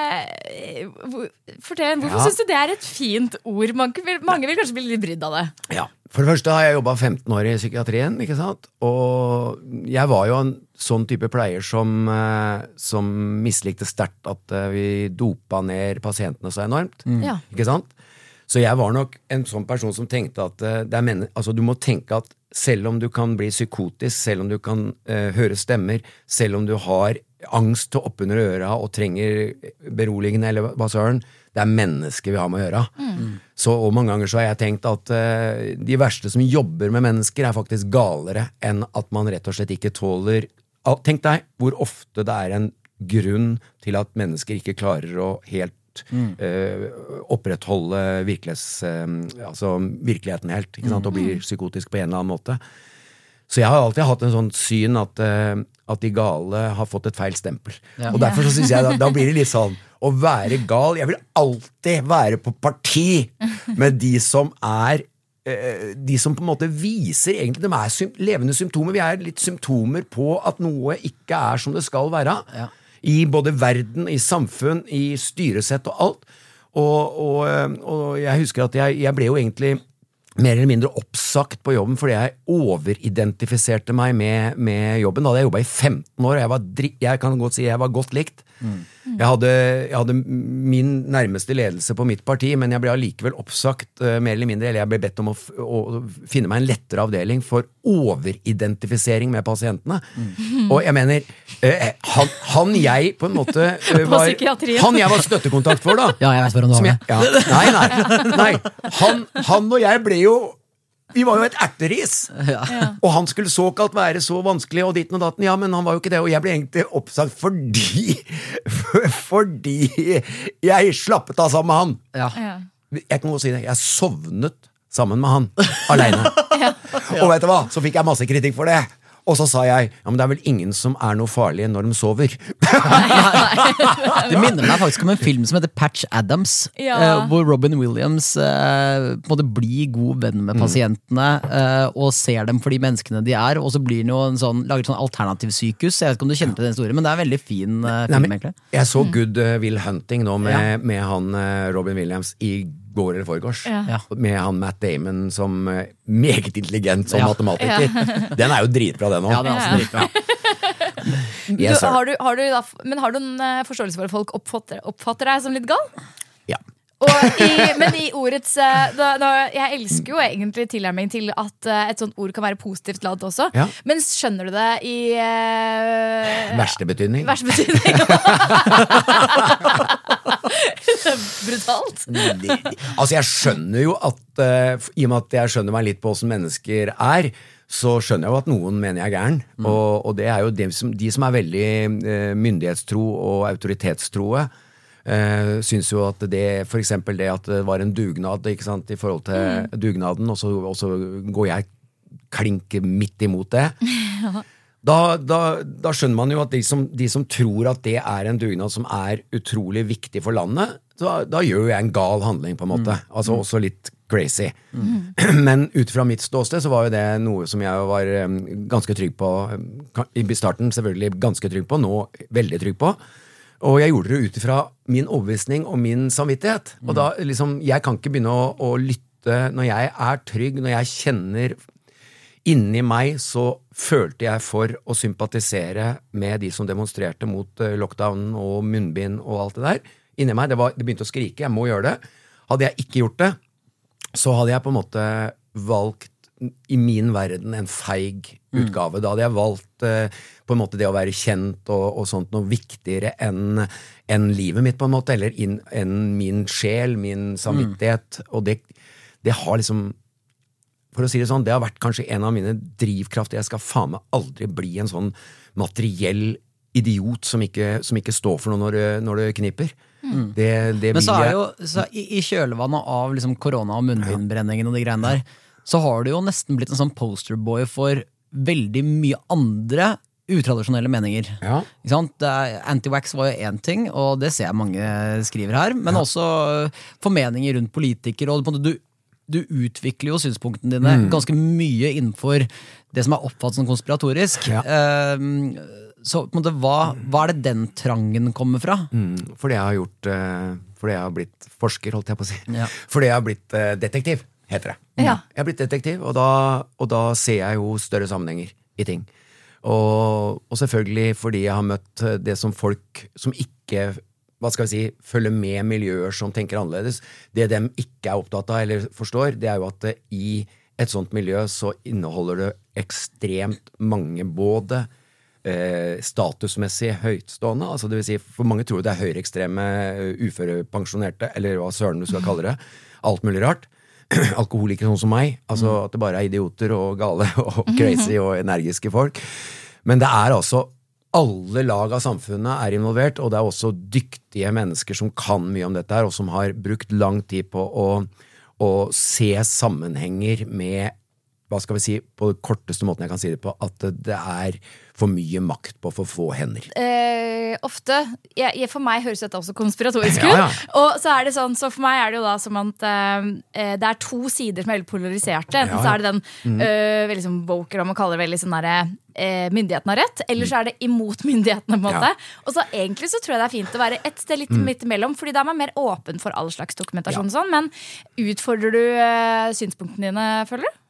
fortell, hvorfor ja. Synes du det er et fint ord? Mange vil, mange vil kanskje bli litt brydd av det. Ja, for det første har jeg jobbet femten år i psykiatrien, ikke sant? Og jeg var jo en sånn type pleier som, som mislikte sterkt at vi dopa ned pasientene så enormt, mm. ja. Ikke sant? Så jeg var nok en sånn person som tenkte at det er men- altså, du må tenke at selv om du kan bli psykotisk, selv om du kan uh, høre stemmer, selv om du har angst til oppunder øra og trenger beroligende eller hva søren, det er mennesker vi har med å gjøre. Mm. Så og mange ganger så har jeg tenkt at uh, de verste som jobber med mennesker er faktisk galere enn at man rett og slett ikke tåler. Tenk deg hvor ofte det er en grunn til at mennesker ikke klarer å helt Mm. Uh, opprettholde virkelighets, uh, altså virkeligheten helt, ikke sant, og blir psykotisk på en eller annen måte. Så jeg har alltid hatt en sånn syn at, uh, at de gale har fått et feil stempel. Ja. Og derfor så synes jeg da, da blir det litt sånn å være gal, jeg vil alltid være på parti med de som er uh, de som på en måte viser egentlig, de er sym- levende symptomer, vi er litt symptomer på at noe ikke er som det skal være. Ja. I både verden, i samfunn, i styresett og alt. Og, og, og jeg husker at jeg, jeg ble jo egentlig mer eller mindre oppsagt på jobben fordi jeg overidentifiserte meg med, med jobben. Da hadde jeg jobbet i femten år, og jeg, var dri- jeg kan godt si jeg var godt likt. Mm. Jeg, hadde, jeg hadde min nærmeste ledelse på mitt parti, men jeg ble allikevel oppsagt, uh, mer eller mindre, eller jeg ble bedt om å, f- å finne meg en lettere avdeling for overidentifisering med pasientene. Mm. Og jeg mener, uh, han, han jeg på en måte uh, var, han jeg var støttekontakt for da. Ja, jeg vet hvordan du har det. Ja, nei, nei, nei. Han, han og jeg ble jo vi var jo et erteris, ja. Og han skulle såkalt være så vanskelig og ditten og datten, ja, men han var jo ikke det, og jeg ble egentlig oppsagt fordi fordi jeg slappet av sammen med han. Ja. Jeg kan godt si det, jeg sovnet sammen med han, alene. Ja. Og vet du hva, så fikk jeg masse kritikk for det. Og så sa jeg, ja, men det er vel ingen som er noe farlig når de sover. Det minner meg faktisk om en film som heter Patch Adams, ja. eh, hvor Robin Williams eh, på en måte blir god venn med pasientene eh, og ser dem for de menneskene de er, og så blir det jo en sånn, lager et sånn alternativsykehus. Jeg vet ikke om du kjenner til den historien, men det er en veldig fin eh, film. Nei, men, jeg så Good uh, Will Hunting nå med, ja. med han uh, Robin Williams i går eller foregårs, ja. Med han Matt Damon som uh, meget intelligent som ja. Matematiker. Ja. Den er jo dritbra, den også. Ja, den er også dritbra. Yes, du, har du, har du da, men har du en uh, forståelse for at folk oppfatter, oppfatter deg som litt gal? Ja. Og i, men i ordets uh, da, da, jeg elsker jo egentlig tilnærming til at uh, et sånt ord kan være positivt ladd også, ja. Men skjønner du det i uh, verste betydning? Verste betydning. Brutalt. Altså jeg skjønner jo at uh, i og med at jeg skjønner meg litt på hvordan mennesker er, så skjønner jeg jo at noen mener jeg er gæren, mm. og, og det er jo de som, de som er veldig uh, myndighetstro og autoritetstroe, uh, synes jo at det, for eksempel det at det var en dugnad, ikke sant, i forhold til mm. dugnaden, og så, og så går jeg klink midt imot det. Ja. Da, da, da skjønner man jo at de som, de som tror at det er en dugnad som er utrolig viktig for landet, da, da gjør jo jeg en gal handling på en måte. Mm. Altså også litt crazy. Mm. Men ut fra mitt ståsted så var jo det noe som jeg var um, ganske trygg på. I starten selvfølgelig ganske trygg på, nå veldig trygg på. Og jeg gjorde det ut fra min overbevisning og min samvittighet. Mm. Og da liksom, jeg kan ikke begynne å, å lytte når jeg er trygg, når jeg kjenner inni meg, så følte jeg for å sympatisere med de som demonstrerte mot lockdown og munnbind og alt det der. Inni meg, det, var, det begynte å skrike, jeg må gjøre det. Hadde jeg ikke gjort det, så hadde jeg på en måte valgt i min verden en feig utgave. Da hadde jeg valgt eh, på en måte det å være kjent og, og sånt noe viktigere enn, enn livet mitt på en måte, eller inn, enn min sjel, min samvittighet. Mm. Og det, det har liksom, for å si det sånn, det har vært kanskje en av mine drivkrafter. Jeg skal faen meg aldri bli en sånn materiell idiot som ikke, som ikke står for noe når det, når det kniper. Mm. Det, det Men så er jo, så i, i kjølvannet av liksom korona og munnbindbrenningen og de greiene der, så har du jo nesten blitt en sånn posterboy for veldig mye andre utradisjonelle meninger. Ja. Ikke sant? Det er, anti-vax var jo en ting, og det ser jeg mange skriver her, men ja. Også formeninger rundt politikere, og på en måte du, du utvikler jo synspunktene dine mm. ganske mye innenfor det som er oppfattet som konspiratorisk. Ja. Um, så på en måte, hva, hva er det den trangen kommer fra? Mm, fordi jeg har gjort, uh, fordi jeg har blitt forsker, holdt jeg på å si. Ja. Fordi jeg har blitt uh, detektiv. Heter det. Ja. Jeg har blitt detektiv, og da, og da ser jeg jo større sammenhenger i ting. Og, og selvfølgelig fordi jeg har møtt det som folk som ikke, hva skal vi si, følger med miljøer som tenker annerledes. Det de ikke er opptatt av eller forstår, det er jo at det, i et sånt miljø så inneholder det ekstremt mange både eh, statusmessig høytstående, altså det vil si, for mange tror det er høyreekstreme, uførepensjonerte, eller hva søren du skal kalle det, alt mulig rart. Alkoholikere sånn som meg, altså at det bare er idioter og gale og crazy og energiske folk. Men det er altså alle lag av samfunnet er involvert, og det er også dyktige mennesker som kan mye om dette her, og som har brukt lang tid på å, å se sammenhenger med, hva skal vi si, på det korteste måten jeg kan si det på, at det er for mye makt på for få hender. Eh, ofte, jeg, jeg, for meg høres dette også konspiratorisk ut, ja, ja. Og så er det sånn, så for meg er det jo da som at eh, det er to sider som er veldig polariserte. Enten ja, ja. Så er det den mm. øh, veldig sånn woker, om å kalle det veldig sånn der, eh, myndighetene har rett, eller så er det imot myndighetene på en måte. Ja. Og så egentlig så tror jeg det er fint å være et sted litt mm. midt imellom, fordi da er man mer åpen for all slags dokumentasjon ja. Og sånn, men utfordrer du eh, synspunktene dine, føler du?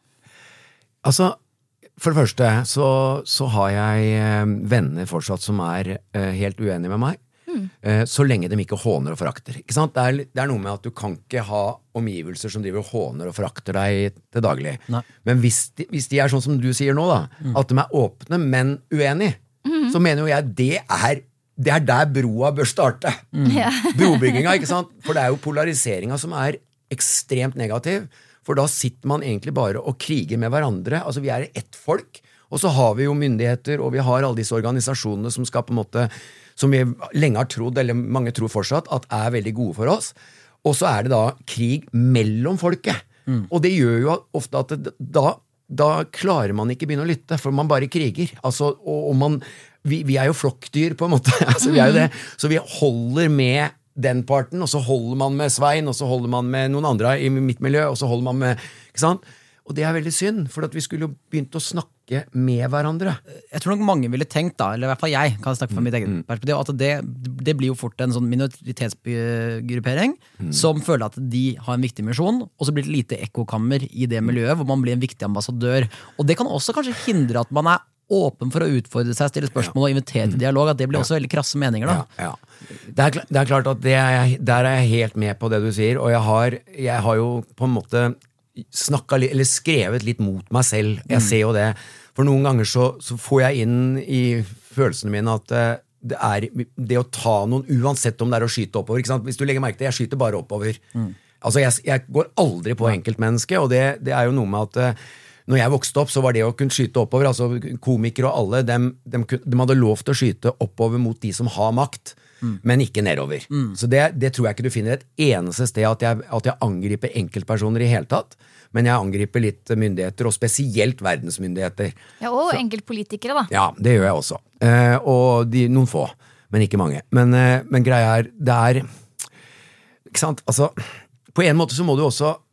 Altså, for det første så, så har jeg eh, venner fortsatt som er eh, helt uenige med meg, mm. eh, så lenge de ikke håner og forakter. Ikke sant? Det er, det er noe med at du kan ikke ha omgivelser som driver og håner og forakter deg til daglig. Nei. Men hvis de, hvis de er sånn som du sier nå da, mm. at de er åpne, men uenige, mm. så mener jo jeg det er, det er der broa bør starte. Mm. Brobygginga, ikke sant? For det er jo polariseringa som er ekstremt negativ. For da sitter man egentlig bare og kriger med hverandre. Altså vi er ett folk, og så har vi jo myndigheter, og vi har alle disse organisasjonene som skal på en måte, som vi lenge har trodd, eller mange tror fortsatt, at er veldig gode for oss. Og så er det da krig mellom folket. Mm. Og det gjør jo ofte at det, da, da klarer man ikke begynne å lytte, for man bare kriger. Altså, og, og man, vi, vi er jo flokkdyr på en måte, altså vi er jo det. Så vi holder med den parten, og så holder man med Svein, og så holder man med noen andre i mitt miljø, og så holder man med, ikke sant? Og det er veldig synd, for at vi skulle jo begynt å snakke med hverandre. Jeg tror nok mange ville tenkt da, eller i hvert fall jeg kan snakke fra mitt eget mm. perspektiv, at det, det blir jo fort en sånn minoritetsgruppering mm. som føler at de har en viktig misjon, og så blir det lite ekkokammer i det miljøet, hvor man blir en viktig ambassadør. Og det kan også kanskje hindre at man er åpen for å utfordre seg, stille spørsmål og invitere til dialog, at det blir også veldig krasse meninger da. Ja, ja. Det, er, det er klart at det er, der er jeg helt med på det du sier, og jeg har, jeg har jo på en måte snakket, eller skrevet litt mot meg selv. Jeg mm. ser jo det. For noen ganger så, så får jeg inn i følelsene mine at det er det å ta noen, uansett om det er å skyte oppover, ikke sant? Hvis du legger merke til, jeg skyter bare oppover. Mm. Altså jeg, jeg går aldri på enkeltmenneske, og det, det er jo noe med at når jeg vokste opp, så var det å kunne skyte oppover, altså komikere og alle, de, de, de hadde lov til å skyte oppover mot de som har makt, mm. men ikke nedover. Mm. Så det, det tror jeg ikke du finner et eneste sted at jeg, at jeg angriper enkeltpersoner i hele tatt, men jeg angriper litt myndigheter, og spesielt verdensmyndigheter. Ja, og enkeltpolitikere da. Ja, det gjør jeg også. Eh, og de, noen få, men ikke mange. Men, eh, men greia er, det er, ikke sant, altså, på en måte så må du også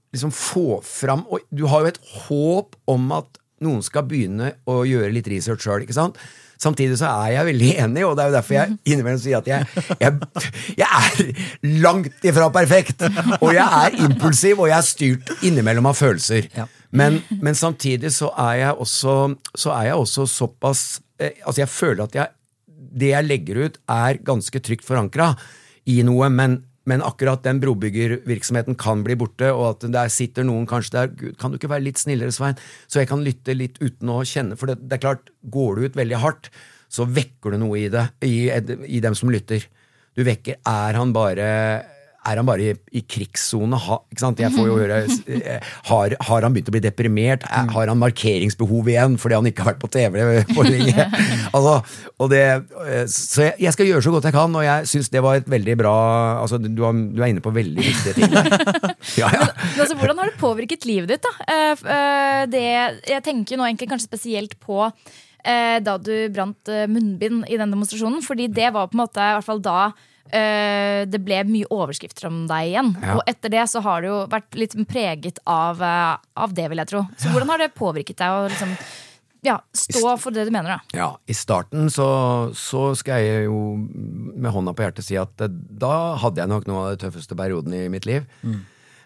liksom få fram, og du har jo et håp om at noen skal begynne å gjøre litt research selv, ikke sant? Samtidig så er jeg veldig enig, og det er jo derfor jeg innimellom sier at jeg, jeg, jeg er langt ifra perfekt, og jeg er impulsiv, og jeg er styrt innimellom av følelser. Ja. Men, men samtidig så er jeg også, så er jeg også såpass, eh, altså jeg føler at jeg, det jeg legger ut er ganske trygt forankret i noe, men Men akkurat den brobyggervirksomheten kan bli borte, og at der sitter noen kanskje der, Gud, kan du ikke være litt snillere, Svein? Så jeg kan lytte litt uten å kjenne, for det, det er klart, går du ut veldig hardt, så vekker du noe i det, i, i dem som lytter. Du vekker, er han bare, er han bare i, i krigszone, ha, ikke sant? Jeg får jo høre, har, har han begynt å bli deprimert? Har han markeringsbehov igjen, fordi han ikke har vært på T V for lenge? Altså, og det, så jeg, jeg skal gjøre så godt jeg kan, og jeg synes det var et veldig bra, altså du, har, du er inne på veldig viktige ting. Ja, ja. Men, altså, hvordan har det påvirket livet ditt da? Det, jeg tenker nå egentlig kanskje spesielt på da du brant munnbind i den demonstrasjonen, fordi det var på en måte, i hvert fall da, Uh, det ble mye overskrifter om deg igjen, ja. Og etter det så har det jo vært litt preget av, uh, av det, vil jeg tro. Så hvordan har det påvirket deg å liksom, ja, stå for det du mener da? Ja, i starten så, så skal jeg jo med hånda på hjertet si at uh, da hadde jeg nok noe av det tøffeste perioden i mitt liv. Mm.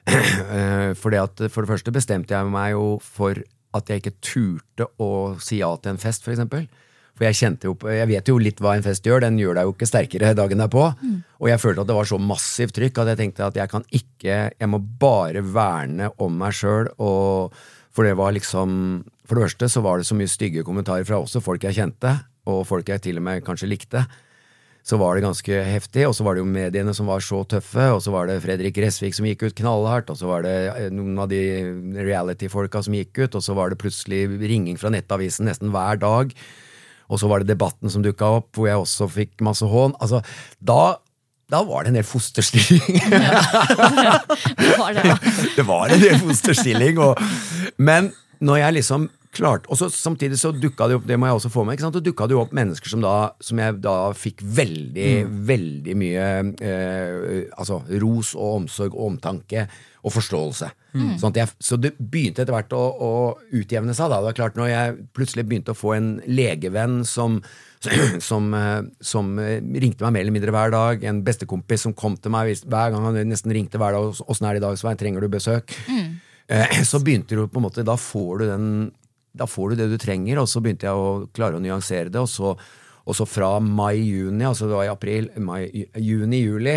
uh, fordi at for det første bestemte jeg meg jo for at jeg ikke turte å si ja til en fest, for eksempel. For jeg kjente jo, jeg vet jo litt hva en fest gjør, den gjør deg jo ikke sterkere dagen derpå, mm. og jeg følte at det var så massivt trykk at jeg tenkte at jeg kan ikke, jeg må bare verne om meg selv, og for det var liksom, for det første så var det så mye stygge kommentarer fra også folk jeg kjente, og folk jeg til og med kanskje likte, så var det ganske heftig, og så var det jo mediene som var så tøffe, og så var det Fredrik Resvik som gikk ut knallhardt, og så var det noen av de reality-folka som gikk ut, og så var det plutselig ringing fra nettavisen nesten hver dag, og så var det debatten som dukket opp, hvor jeg også fikk masse hån. Altså, da, da var det en del fosterstilling. Ja, det var det. Det var en del fosterstilling. Og, men når jeg liksom klart, og så samtidig så dukket det opp, det må jeg også få med, ikke sant? Så dukket det opp mennesker som da, som jeg da fikk veldig, mm. veldig mye eh, altså, ros og omsorg og omtanke og forståelse. Mm. Sånn at jeg, så det begynte etter hvert å, å utjevne seg da. Det var klart når jeg plutselig begynte å få en legevenn som, som, som ringte meg mer eller mindre hver dag, en bestekompis som kom til meg hver gang han nesten ringte hver dag, hvordan er det i dag, Svein, trenger du besøk? Mm. Eh, så begynte du på en måte, da får du den, da får du det du trenger, og så begynte jeg å klare å nyansere det, og så, og så fra mai-juni, altså det var i april, mai, juni-juli,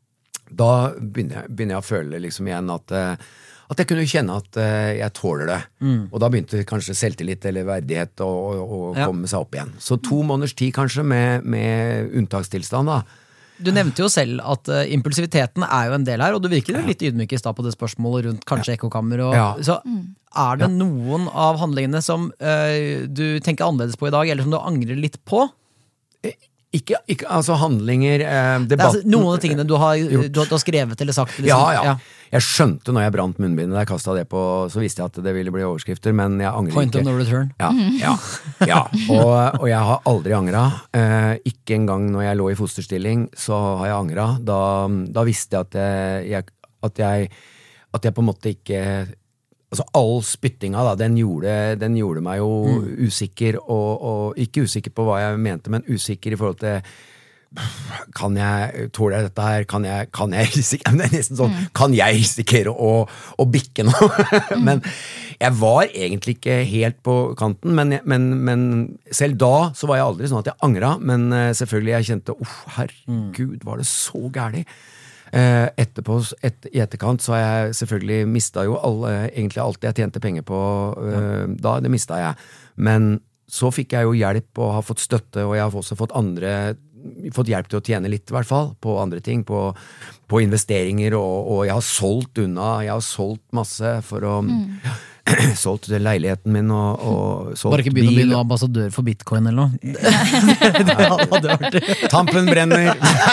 da begynner jeg, begynner jeg å føle liksom igjen at, at jeg kunne kjenne at jeg tåler det. Mm. Og da begynte kanskje selvtillit eller verdighet å, å, å ja. komme seg opp igjen. Så to måneders tid kanskje med, med unntakstilstand da. Du nevnte jo selv at uh, impulsiviteten er jo en del her, og du virker jo litt ydmyk i stad på det spørsmålet rundt kanskje ja. ekkokammer. Og, ja. Så er det ja. noen av handlingene som uh, du tenker annerledes på i dag, eller som du angrer litt på? Ikke, ikke, altså handlinger, eh, debatten... Altså, noen av tingene du har, du, du har skrevet eller sagt. Liksom. Ja, ja, ja. Jeg skjønte når jeg brant munnbindet, da jeg kastet det på, så visste jeg at det ville bli overskrifter, men jeg angrer Point ikke. Point of no return. Ja, ja, ja. Og, og jeg har aldri angret. Eh, ikke engang når jeg lå i fosterstilling, så har jeg angret. Da, da visste jeg at jeg, at jeg, at jeg på en måte ikke... Altså all spyttinga da, den gjorde, den gjorde meg jo mm. usikker, og, og ikke usikker på hva jeg mente, men usikker i forhold til kan jeg tåle dette her, kan jeg, kan jeg risikere, det er nesten sånn, mm. kan jeg risikere å, å bikke noe? mm. Men jeg var egentlig ikke helt på kanten, men, men, men selv da så var jeg aldri sånn at jeg angret, men selvfølgelig jeg kjente, uff, herregud, var det så gærlig? Etterpå, et, i etterkant så har jeg selvfølgelig mistet jo alle, egentlig alt jeg tjente penger på uh, da, det mistet jeg, men så fikk jeg jo hjelp og har fått støtte, og jeg har også fått andre fått hjelp til å tjene litt i hvert fall på andre ting, på, på investeringer, og, og jeg har solgt unna, jeg har solgt masse for å mm. solgt leiligheten min og, og solgt bil. Bare ikke begynne å bli noen ambassadør for bitcoin eller noe. Det hadde vært det. Tampen brenner.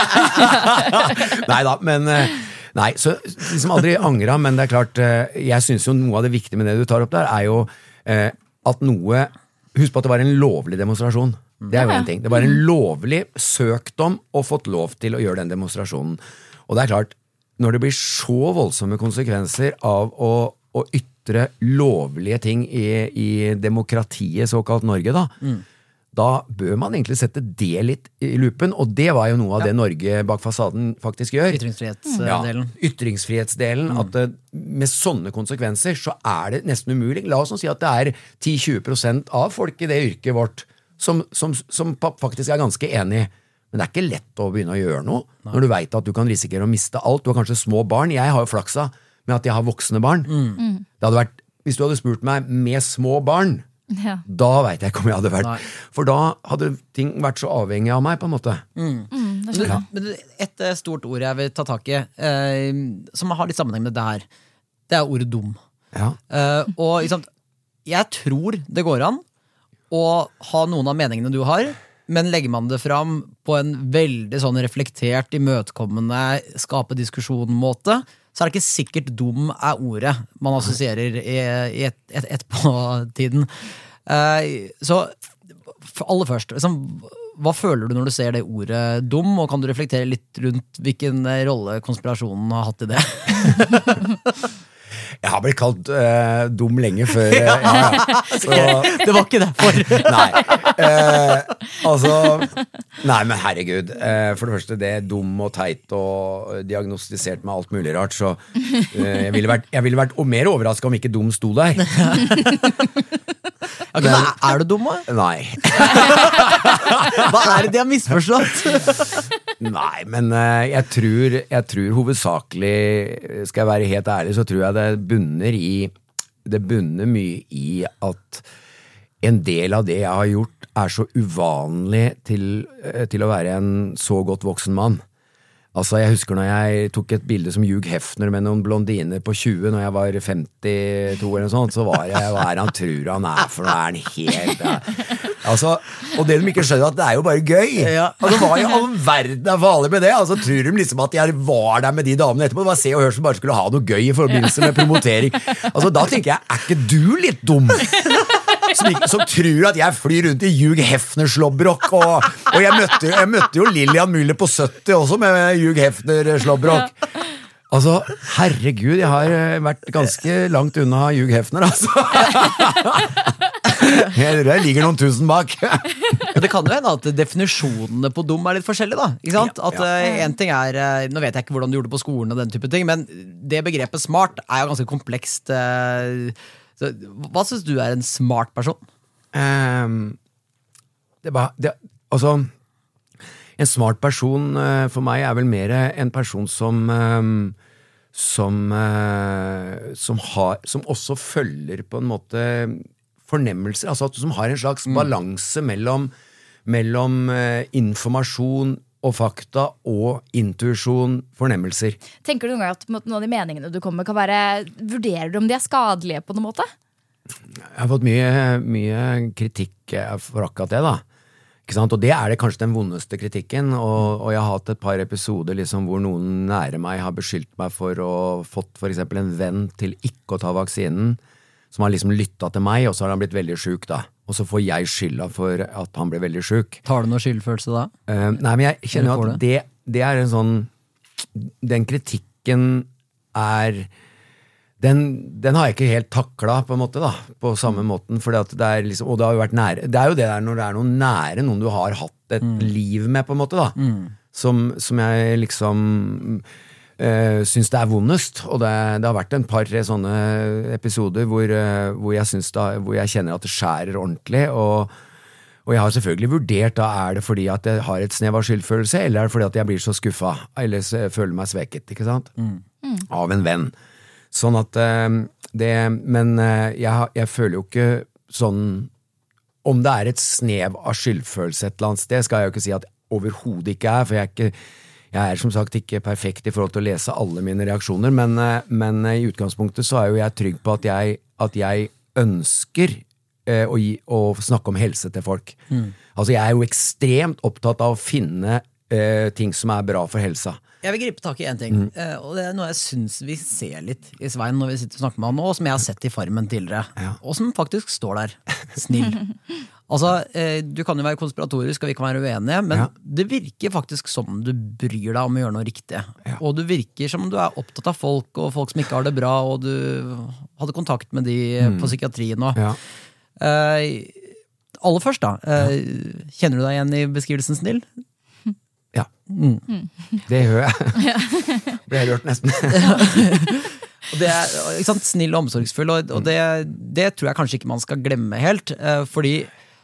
Neida, men nei, så liksom aldri angret, men det er klart, jeg synes jo noe av det viktige med det du tar opp der, er jo eh, at noe, husk på at det var en lovlig demonstrasjon. Det er jo en ting. Det var en lovlig søkt om og fått lov til å gjøre den demonstrasjonen. Og det er klart, når det blir så voldsomme konsekvenser av å, å ytre lovlige ting i, i demokratiet, såkalt Norge da, mm. da bør man egentlig sette det litt i lupen, og det var jo noe av ja. det Norge bak fasaden faktisk gjør. Ytringsfrihetsdelen. Ja, ytringsfrihetsdelen, mm. at det, med sånne konsekvenser så er det nesten umulig. La oss si at det er ti til tjue prosent av folk i det yrket vårt som, som, som faktisk er ganske enig. Men det er ikke lett å begynne å gjøre noe, Nei. når du vet at du kan risikere å miste alt. Du har kanskje små barn. Jeg har jo flaksa med at jeg har voksne barn. Mm. Det hadde vært, hvis du hadde spurt meg med små barn, ja. da vet jeg ikke om jeg hadde vært. Nei. For da hadde ting vært så avhengig av meg, på en måte. Mm. Mm, det ja. Men et stort ord jeg vil ta tak i, eh, som har litt sammenheng med det her, det er ordet dum. Ja. Eh, og liksom, jeg tror det går an å ha noen av meningene du har, men legger man det fram på en veldig sånn reflektert, imøtekommende, skape diskusjon-måte, så er det ikke sikkert dum er ordet man assosierer i, i et, et, et på tiden. Uh, så aller først, liksom, hva føler du når du ser det ordet dum, og kan du reflektere litt rundt hvilken rolle konspirasjonen har hatt i det? Jeg har blitt kalt uh, dum lenge før. Uh, ja, ja. Så, det var ikke det for. Nei. Uh, altså, nei, men herregud. Uh, for det første, det er dum og teit og diagnostisert med alt mulig rart, så uh, jeg ville vært, jeg ville vært mer overrasket om ikke dum sto der. Okay, men, er du dum, da? Nei. Hva er det de har misforstått? Nei, men uh, jeg tror, jeg tror hovedsakelig, skal jeg være helt ærlig, så tror jeg det bunner i, det bunner mye i at en del av det jeg har gjort er så uvanlig til, til å være en så godt voksen mann. Altså, jeg husker når jeg tok et bilde som Hugh Hefner med noen blondiner på tjue når jeg var femtito eller noe sånt, så var jeg, hva er han tror han er, for nå er han helt ja. Altså, og det de ikke skjønner at det er jo bare gøy. Ja. Altså, hva i all verden er farlig med det? Altså, tror de liksom at jeg var der med de damene etterpå, bare se og hør som bare skulle ha noe gøy i forbindelse med promotering. Altså, da tenker jeg, er ikke du litt dum? Som, som tror at jeg flyr rundt i Hugh Hefner-slåbrok, og, og jeg, møtte, jeg møtte jo Lillian Müller på sytti også med Hugh Hefner-slåbrok. Altså, herregud, jeg har vært ganske langt unna Hugh Hefner, altså. Jeg tror jeg ligger noen tusen bak. Det kan jo hende at definisjonene på dum er litt forskjellige da, ikke sant? At ja, ja. En ting er, nå vet jeg ikke hvordan du gjorde det på skolen og den type ting, men det begrepet smart er jo ganske komplekst. Så, hva synes du er en smart person? Um, det er bare, det, altså, en smart person uh, for meg er vel mer en person som um, som, uh, som, har, som også følger på en måte fornemmelser, altså at, som har en slags mm. balanse mellom, mellom uh, informasjon og fakta og intuisjon, fornemmelser. Tenker du noen gang at noen av de meningene du kommer med kan være, vurderer du om de er skadelige på noen måte? Jeg har fått mye, mye kritikk for akkurat det da. Ikke sant? Og det er det kanskje den vondeste kritikken, og, og jeg har hatt et par episoder liksom, hvor noen nære meg har beskyldt meg for å fått for eksempel en venn til ikke å ta vaksinen, som har liksom lyttet til meg, og så har han blitt veldig syk da. Og så får jeg skylda for at han ble veldig syk. Tar du noe skyldfølelse da? Uh, nei, men jeg kjenner jo at det, det er en sånn, den kritikken er, den, den har jeg ikke helt taklet på en måte da, på samme mm. måten, fordi at det er liksom, og det har jo vært nære, det er jo det der når det er noen nære, noen du har hatt et mm. liv med på en måte da, mm. som, som jeg liksom... Uh, synes det er vondest, og det, det har vært en par-tre sånne episoder hvor, uh, hvor, jeg synes da, hvor jeg kjenner at det skjærer ordentlig, og, og jeg har selvfølgelig vurdert da, er det fordi at jeg har et snev av skyldfølelse, eller er det fordi at jeg blir så skuffet, eller så føler meg sveket, ikke sant? Mm. Mm. Av en venn. Sånn at uh, det, men uh, jeg, jeg føler jo ikke sånn, om det er et snev av skyldfølelse et eller annet sted, skal jeg jo ikke si at overhodet ikke er, for jeg er ikke Jeg er som sagt ikke perfekt i forhold til å lese alle mine reaksjoner, men, men i utgangspunktet så er jo jeg trygg på at jeg, at jeg ønsker eh, å, gi, å snakke om helse til folk. Mm. Altså jeg er jo ekstremt opptatt av å finne eh, ting som er bra for helsa. Jeg vil gripe tak i en ting, mm. eh, og det er noe jeg synes vi ser litt i Svein når vi sitter og snakker med han nå, og som jeg har sett i Farmen tidligere, ja. Og som faktisk står der, snill. Altså, eh, du kan jo være konspiratorisk, og vi kan være uenige, men Ja. det virker faktisk som du bryr deg om å gjøre noe riktig. Ja. Og du virker som du er opptatt av folk, og folk som ikke har det bra, og du hadde kontakt med de på psykiatrien nå. Ja. Eh, aller først da, eh, kjenner du deg igjen i beskrivelsen snill? Ja. Det hører jeg. Ble jeg rørt nesten. Og det er ikke sant, snill og omsorgsfull, og, og det, det tror jeg kanskje ikke man skal glemme helt, eh, fordi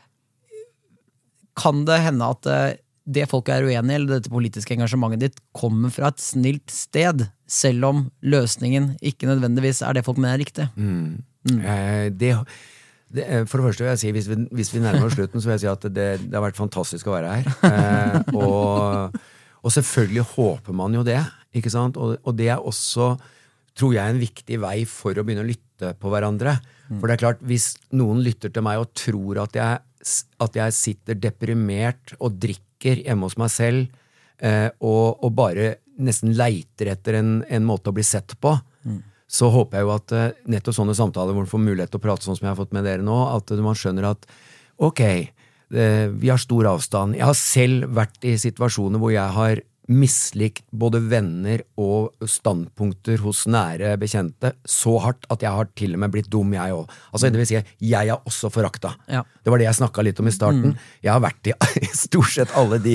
kan det hende at eh, det folk er uenige, eller dette politiske engasjementet ditt, kommer fra et snilt sted, selv om løsningen ikke nødvendigvis er det folk mener er riktig. Mm. Eh, det, det, for det første vil jeg si, hvis vi, hvis vi nærmer oss slutten, så vil jeg si at det, det har vært fantastisk å være her. Eh, og, og selvfølgelig håper man jo det, ikke sant? Og, og det er også, tror jeg, en viktig vei for å begynne å lytte på hverandre. For det er klart, hvis noen lytter til meg og tror at jeg, at jeg sitter deprimert og drikker hjemme hos meg selv, eh, og, og bare nesten leiter etter en, en måte å bli sett på, mm. så håper jeg jo at eh, nettopp sånne samtaler hvor man får mulighet til å prate sånn som jeg har fått med dere nå, at man skjønner at ok, eh, vi har stor avstand. Jeg har selv vært i situasjoner hvor jeg har mislikt både venner og standpunkter hos nære bekjente så hardt at jeg har til og med blitt dum jeg også. Altså det vil si, jeg har også forakta. Ja. Det var det jeg snakket litt om i starten. Mm. Jeg har vært i stort sett alle de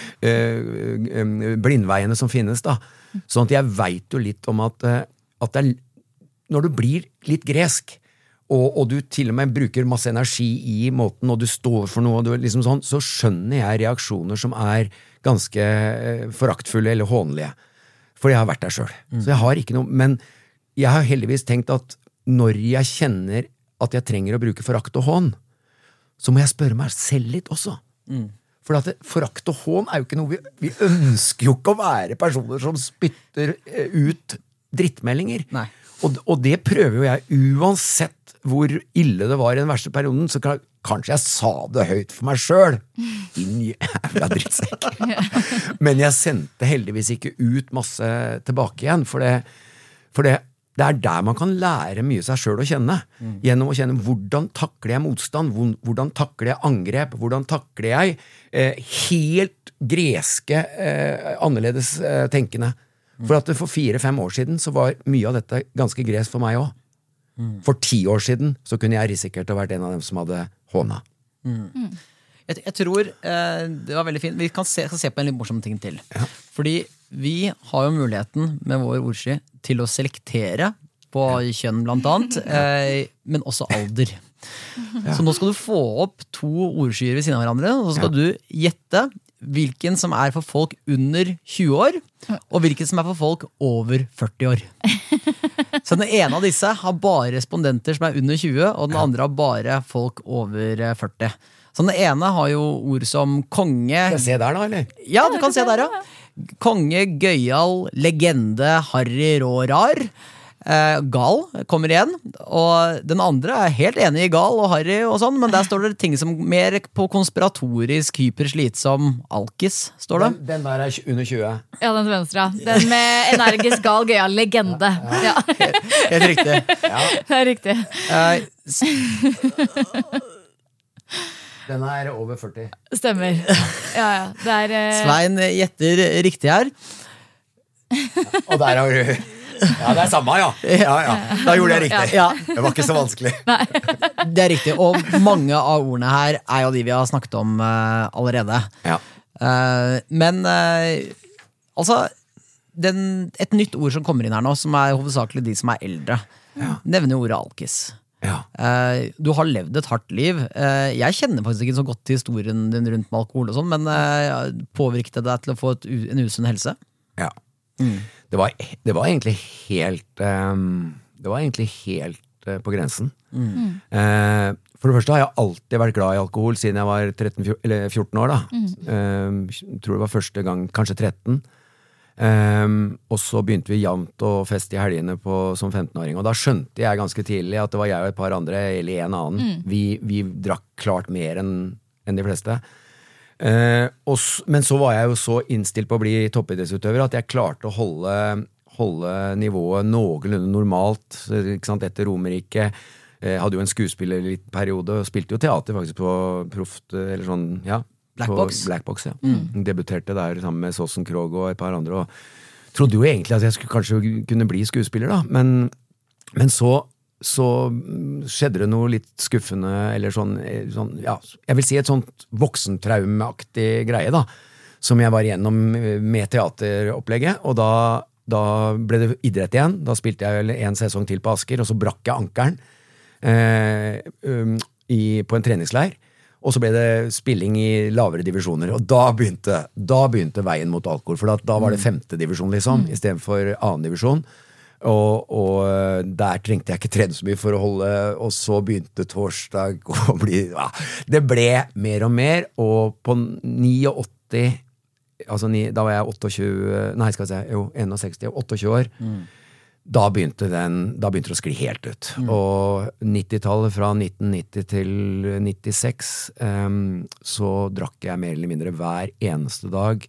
uh, blindveiene som finnes da. Sånn at jeg vet jo litt om at, uh, at det er, når du blir litt gresk, og, og du til og med bruker masse energi i måten, og du står for noe, og du, liksom sånn, så skjønner jeg reaksjoner som er ganske foraktfulle eller hånlige. For jeg har vært der selv. Mm. Så jeg har ikke noe, men jeg har heldigvis tenkt at når jeg kjenner at jeg trenger å bruke forakt og hån, så må jeg spørre meg selv litt også. Mm. For at det, forakt og hån er jo ikke noe vi, vi ønsker jo ikke å være personer som spytter ut drittmeldinger. Nei. Og, og det prøver jo jeg, uansett hvor ille det var i den verste perioden, så kan, kanskje jeg sa det høyt for meg selv. Din jævla drittsekk. Men jeg sendte heldigvis ikke ut masse tilbake igjen, for det, for det, det er der man kan lære mye seg selv å kjenne. Mm. Gjennom å kjenne hvordan takler jeg motstand, hvordan takler jeg angrep, hvordan takler jeg eh, helt greske, eh, annerledes eh, tenkende. For at for fire-fem år siden så var mye av dette ganske gres for meg også. Mm. For ti år siden så kunne jeg risikert å vært en av dem som hadde hånda. Mm. Mm. Jeg, jeg tror eh, det var veldig fint. Vi kan se, kan se på en litt morsom ting til. Ja. Fordi vi har jo muligheten med vår ordsky til å selektere på ja. Kjønn blant annet, eh, men også alder. Ja. Så nå skal du få opp to ordskyer ved siden av hverandre, og så skal ja. Du gjette hvilken som er for folk under tjue år, og hvilken som er for folk over førti år. Så den ene av disse har bare respondenter som er under tjue, og den andre har bare folk over førti. Så den ene har jo ord som konge... Skal jeg se der da, eller? Ja, du kan se der, ja. Konge, gøyal, legende, harry, rå, rar. Eh, gal kommer igjen, og den andre er helt enig i gal og harry og sånn, men der står det ting som mer på konspiratorisk, hyperslitsom alkis, står det. Den, den der er under tjue. Ja, den til venstre, ja. Den med energisk gal, gøyal, legende. Ja. Ja. Helt, helt riktig. Ja. Det er riktig. Eh, den er over førti. Stemmer. Ja, ja. Det er, eh... Svein gjetter riktig her. Og der har du... Ja, det er samme, ja. Ja, ja. Da gjorde jeg riktig. Ja. Det var ikke så vanskelig. Det er riktig, og mange av ordene her er jo de vi har snakket om uh, allerede. Ja. Uh, men uh, altså den, et nytt ord som kommer inn her nå, som er hovedsakelig de som er eldre, ja. Nevner ordet alkis. Ja. Uh, du har levd et hardt liv. Uh, jeg kjenner faktisk ikke så godt til historien din rundt med alkohol og sånn, men uh, påvirket det deg til å få et, en usunn helse? Ja. Mm. Det, var, det var egentlig helt um, Det var egentlig helt uh, på grensen. Mm. Uh, for det første har jeg alltid vært glad i alkohol siden jeg var tretten, eller fjorten år da. Mm. Uh, tror det var første gang, kanskje tretten. Um, og så begynte vi jevnt å feste i helgene på, som femtenåring, og da skjønte jeg ganske tidlig at det var jeg og et par andre, eller en annen. Mm. Vi, vi drakk klart mer enn, enn de fleste. Uh, og, men så var jeg jo så innstilt på å bli toppidrettsutøver at jeg klarte å holde, holde nivået noenlunde normalt, ikke sant, etter Romerike. Jeg hadde jo en skuespiller litt periode, og spilte jo teater faktisk på Proft, eller sånn, ja. Blackbox. Blackbox, ja. Mm. Debuterte der sammen med Sossen Krog og et par andre, og trodde jo egentlig at jeg skulle kanskje kunne bli skuespiller da, men, men så, så skjedde det noe litt skuffende, eller sånn, sånn, ja, jeg vil si et sånt voksentraumeaktig greie da, som jeg var igjennom med teateropplegget, og da, da ble det idrett igjen, da spilte jeg en sesong til på Asker, og så brakk jeg ankeren, Eh, um, i, på en treningsleir, og så ble det spilling i lavere divisjoner, og da begynte, da begynte veien mot alkohol, for da, da var det femte divisjon liksom, mm. i stedet for annen divisjon, og, og der trengte jeg ikke trene så mye for å holde, og så begynte torsdag å bli, ja, det ble mer og mer, og på åttini, altså ni, da var jeg tjueåtte, nei skal jeg si, jo, sekstien, tjueåtte år, mm. Da begynte, den, da begynte det å skli helt ut. Mm. Og nittitallet, fra nitten nitti til nittiseks, um, så drakk jeg mer eller mindre hver eneste dag.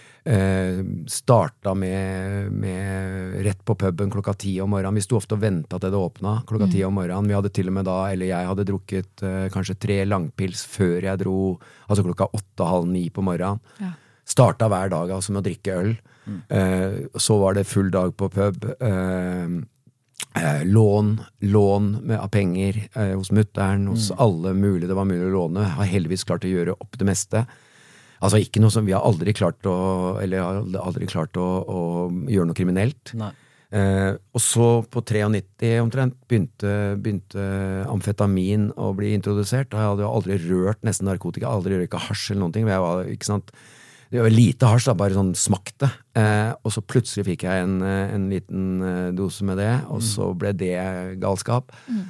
Uh, starta med, med rett på puben klokka ti om morgenen. Vi sto ofte og ventet at det åpnet klokka ti om morgenen. Vi hadde til og med da, eller jeg hadde drukket uh, kanskje tre langpils før jeg dro, altså klokka åtte, halv ni på morgenen. Ja. Starta hver dag altså med å drikke øl. Mm. Uh, så var det full dag på pub, uh, uh, lån, lån med, av penger uh, hos mutteren, hos mm. alle mulige det var mulig å låne. Har heldigvis klart å gjøre opp det meste. Altså ikke noe som vi har aldri klart å, eller har aldri klart å, å gjøre noe kriminelt. Nei. Uh, og så på nittitre omtrent begynte, begynte amfetamin å bli introdusert. Jeg hadde jo aldri rørt nesten narkotika, aldri rørt hasj eller noen ting. Jeg var, ikke sant, det var lite hasj, da, bare sånn smakte. Eh, og så plutselig fikk jeg en, en liten eh, dose med det, og så ble det galskap. Mm.